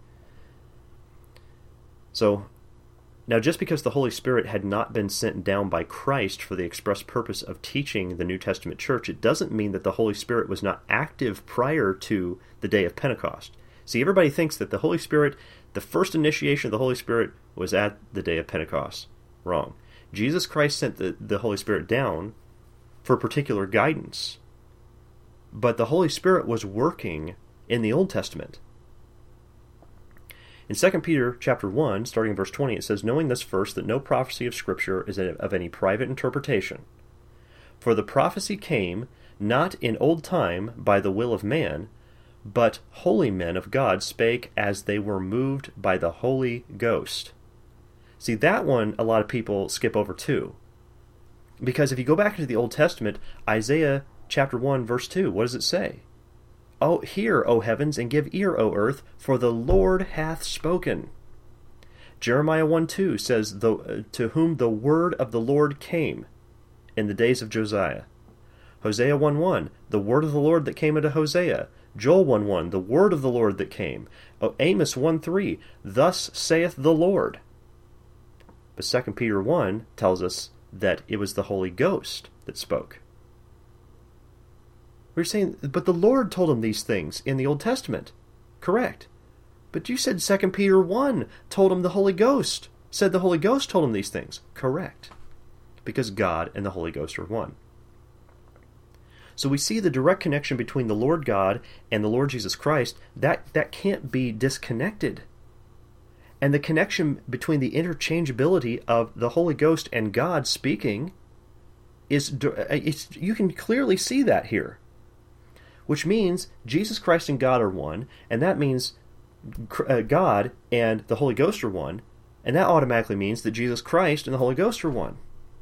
So, now just because the Holy Spirit had not been sent down by Christ for the express purpose of teaching the New Testament church, it doesn't mean that the Holy Spirit was not active prior to the day of Pentecost. See, everybody thinks that the Holy Spirit, the first initiation of the Holy Spirit was at the day of Pentecost. Wrong. Jesus Christ sent the, the Holy Spirit down for particular guidance. But the Holy Spirit was working in the Old Testament. In Second Peter chapter one, starting in verse twenty, it says, "Knowing this first, that no prophecy of Scripture is of any private interpretation. For the prophecy came not in old time by the will of man, but holy men of God spake as they were moved by the Holy Ghost." See, that one a lot of people skip over too. Because if you go back into the Old Testament, Isaiah chapter one, verse two, what does it say? "Oh, hear, O heavens, and give ear, O earth, for the Lord hath spoken." Jeremiah one two says, "To whom the word of the Lord came in the days of Josiah." Hosea one one, "The word of the Lord that came unto Hosea." Joel one one, "The word of the Lord that came." Oh, Amos one three, "Thus saith the Lord." But Second Peter one tells us that it was the Holy Ghost that spoke. We're saying, but the Lord told him these things in the Old Testament. Correct. But you said Second Peter one told him the Holy Ghost, said the Holy Ghost told him these things. Correct. Because God and the Holy Ghost are one. So we see the direct connection between the Lord God and the Lord Jesus Christ. That, that can't be disconnected. And the connection between the interchangeability of the Holy Ghost and God speaking is, it's, you can clearly see that here. Which means Jesus Christ and God are one, and that means God and the Holy Ghost are one, and that automatically means that Jesus Christ and the Holy Ghost are one.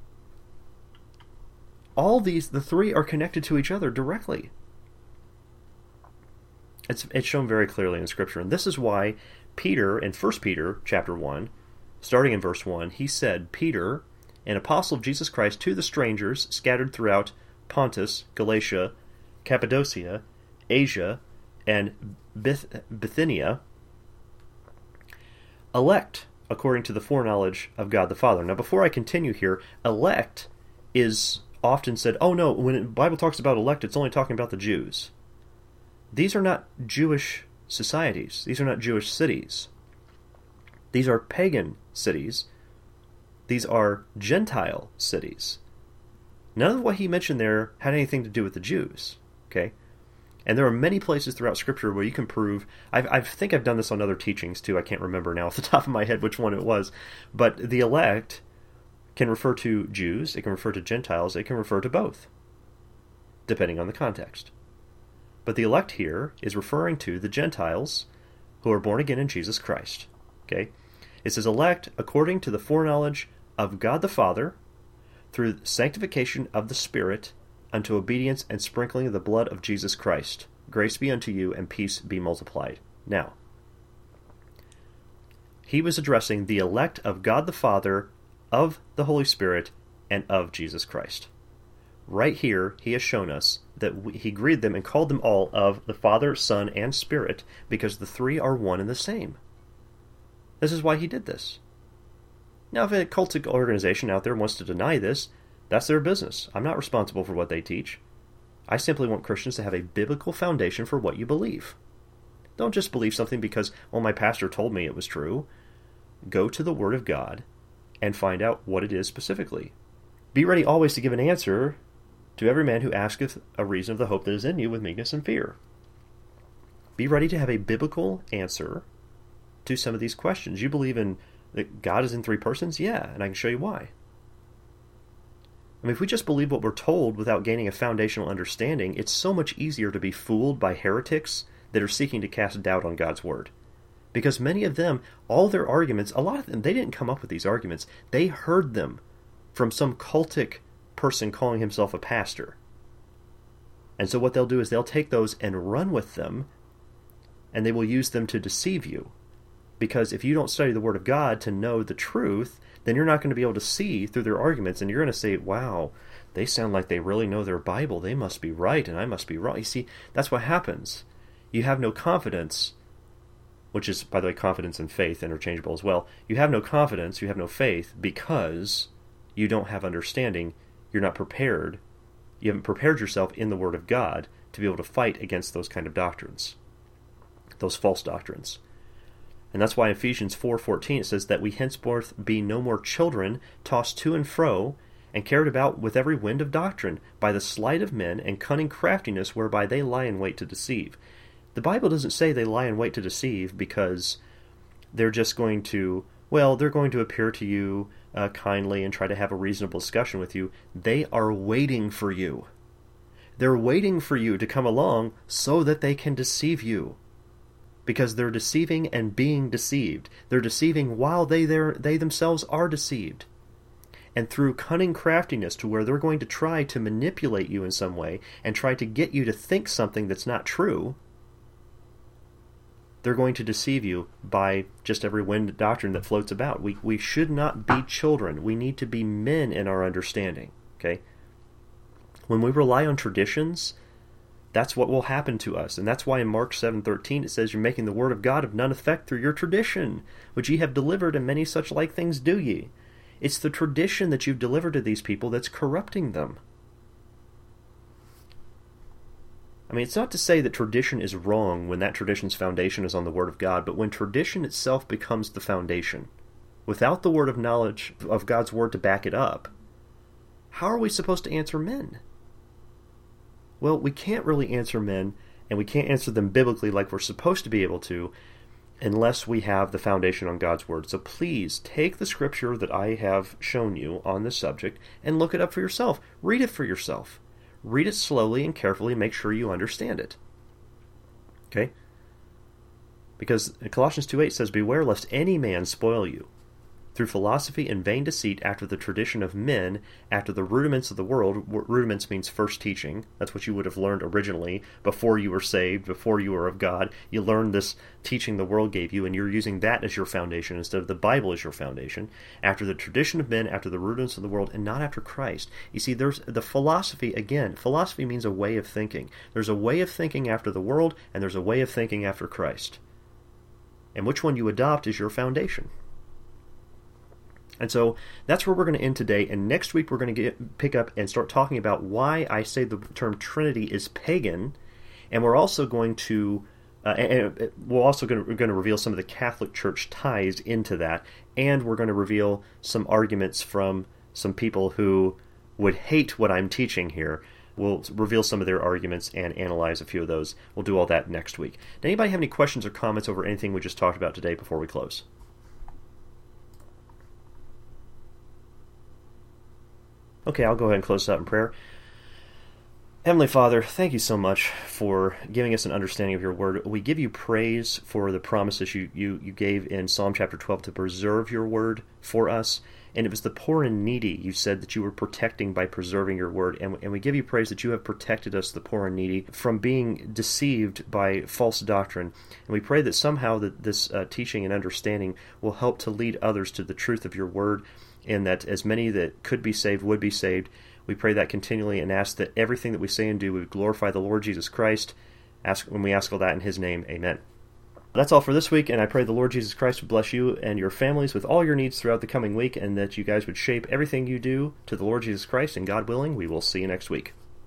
All these, the three are connected to each other directly. It's, it's shown very clearly in Scripture, and this is why Peter, in First Peter chapter one, starting in verse one, he said, "Peter, an apostle of Jesus Christ, to the strangers scattered throughout Pontus, Galatia, Cappadocia, Asia, and Bith- Bithynia, elect according to the foreknowledge of God the Father." Now, before I continue here, elect is often said, oh no, when the Bible talks about elect, it's only talking about the Jews. These are not Jewish societies. These are not Jewish cities. These are pagan cities. These are Gentile cities. None of what he mentioned there had anything to do with the Jews. Okay? And there are many places throughout Scripture where you can prove, I've, I think I've done this on other teachings too, I can't remember now off the top of my head which one it was, but the elect can refer to Jews, it can refer to Gentiles, it can refer to both, depending on the context. But the elect here is referring to the Gentiles who are born again in Jesus Christ. Okay? It says, elect according to the foreknowledge of God the Father, through sanctification of the Spirit, unto obedience and sprinkling of the blood of Jesus Christ. Grace be unto you, and peace be multiplied. Now, he was addressing the elect of God the Father, of the Holy Spirit, and of Jesus Christ. Right here, he has shown us that we, he greeted them and called them all of the Father, Son, and Spirit, because the three are one and the same. This is why he did this. Now, if a cultic organization out there wants to deny this, that's their business. I'm not responsible for what they teach. I simply want Christians to have a biblical foundation for what you believe. Don't just believe something because, well, my pastor told me it was true. Go to the Word of God and find out what it is specifically. Be ready always to give an answer to every man who asketh a reason of the hope that is in you with meekness and fear. Be ready to have a biblical answer to some of these questions. You believe in that God is in three persons? Yeah, and I can show you why. I mean, if we just believe what we're told without gaining a foundational understanding, it's so much easier to be fooled by heretics that are seeking to cast doubt on God's Word. Because many of them, all their arguments, a lot of them, they didn't come up with these arguments. They heard them from some cultic person calling himself a pastor. And so what they'll do is they'll take those and run with them, and they will use them to deceive you. Because if you don't study the Word of God to know the truth, then you're not going to be able to see through their arguments, and you're going to say, wow, they sound like they really know their Bible. They must be right, and I must be wrong. You see, that's what happens. You have no confidence, which is, by the way, confidence and faith, interchangeable as well. You have no confidence, you have no faith, because you don't have understanding. You're not prepared. You haven't prepared yourself in the Word of God to be able to fight against those kind of doctrines, those false doctrines. And that's why in Ephesians four fourteen it says that we henceforth be no more children, tossed to and fro, and carried about with every wind of doctrine, by the sleight of men and cunning craftiness whereby they lie in wait to deceive. The Bible doesn't say they lie in wait to deceive because they're just going to, well, they're going to appear to you uh, kindly and try to have a reasonable discussion with you. They are waiting for you. They're waiting for you to come along so that they can deceive you. Because they're deceiving and being deceived. They're deceiving while they they themselves are deceived. And through cunning craftiness to where they're going to try to manipulate you in some way and try to get you to think something that's not true, they're going to deceive you by just every wind doctrine that floats about. We we should not be children. We need to be men in our understanding. Okay? When we rely on traditions, that's what will happen to us. And that's why in Mark seven thirteen it says, you're making the word of God of none effect through your tradition, which ye have delivered, and many such like things do ye. It's the tradition that you've delivered to these people that's corrupting them. I mean, it's not to say that tradition is wrong when that tradition's foundation is on the Word of God, but when tradition itself becomes the foundation, without the word of knowledge of God's Word to back it up, how are we supposed to answer men? Well, we can't really answer men, and we can't answer them biblically like we're supposed to be able to, unless we have the foundation on God's Word. So please, take the scripture that I have shown you on this subject and look it up for yourself. Read it for yourself. Read it slowly and carefully and make sure you understand it. Okay? Because Colossians two eight says, beware lest any man spoil you through philosophy and vain deceit, after the tradition of men, after the rudiments of the world. Rudiments means first teaching. That's what you would have learned originally, before you were saved, before you were of God. You learned this teaching the world gave you, and you're using that as your foundation instead of the Bible as your foundation. After the tradition of men, after the rudiments of the world, and not after Christ. You see, there's the philosophy, again, philosophy means a way of thinking. There's a way of thinking after the world, and there's a way of thinking after Christ. And which one you adopt is your foundation. And so that's where we're going to end today, and next week we're going to get, pick up and start talking about why I say the term Trinity is pagan, and we're also going to, uh, and we're also going to, we're going to reveal some of the Catholic Church ties into that, and we're going to reveal some arguments from some people who would hate what I'm teaching here. We'll reveal some of their arguments and analyze a few of those. We'll do all that next week. Does anybody have any questions or comments over anything we just talked about today before we close? Okay, I'll go ahead and close this out in prayer. Heavenly Father, thank you so much for giving us an understanding of your word. We give you praise for the promises you, you, you gave in Psalm chapter twelve to preserve your word for us. And it was the poor and needy you said that you were protecting by preserving your word. And, and we give you praise that you have protected us, the poor and needy, from being deceived by false doctrine. And we pray that somehow that this uh, teaching and understanding will help to lead others to the truth of your word, and that as many that could be saved would be saved. We pray that continually and ask that everything that we say and do would glorify the Lord Jesus Christ. Ask when we ask all that in His name, amen. That's all for this week, and I pray the Lord Jesus Christ would bless you and your families with all your needs throughout the coming week, and that you guys would shape everything you do to the Lord Jesus Christ, and God willing, we will see you next week.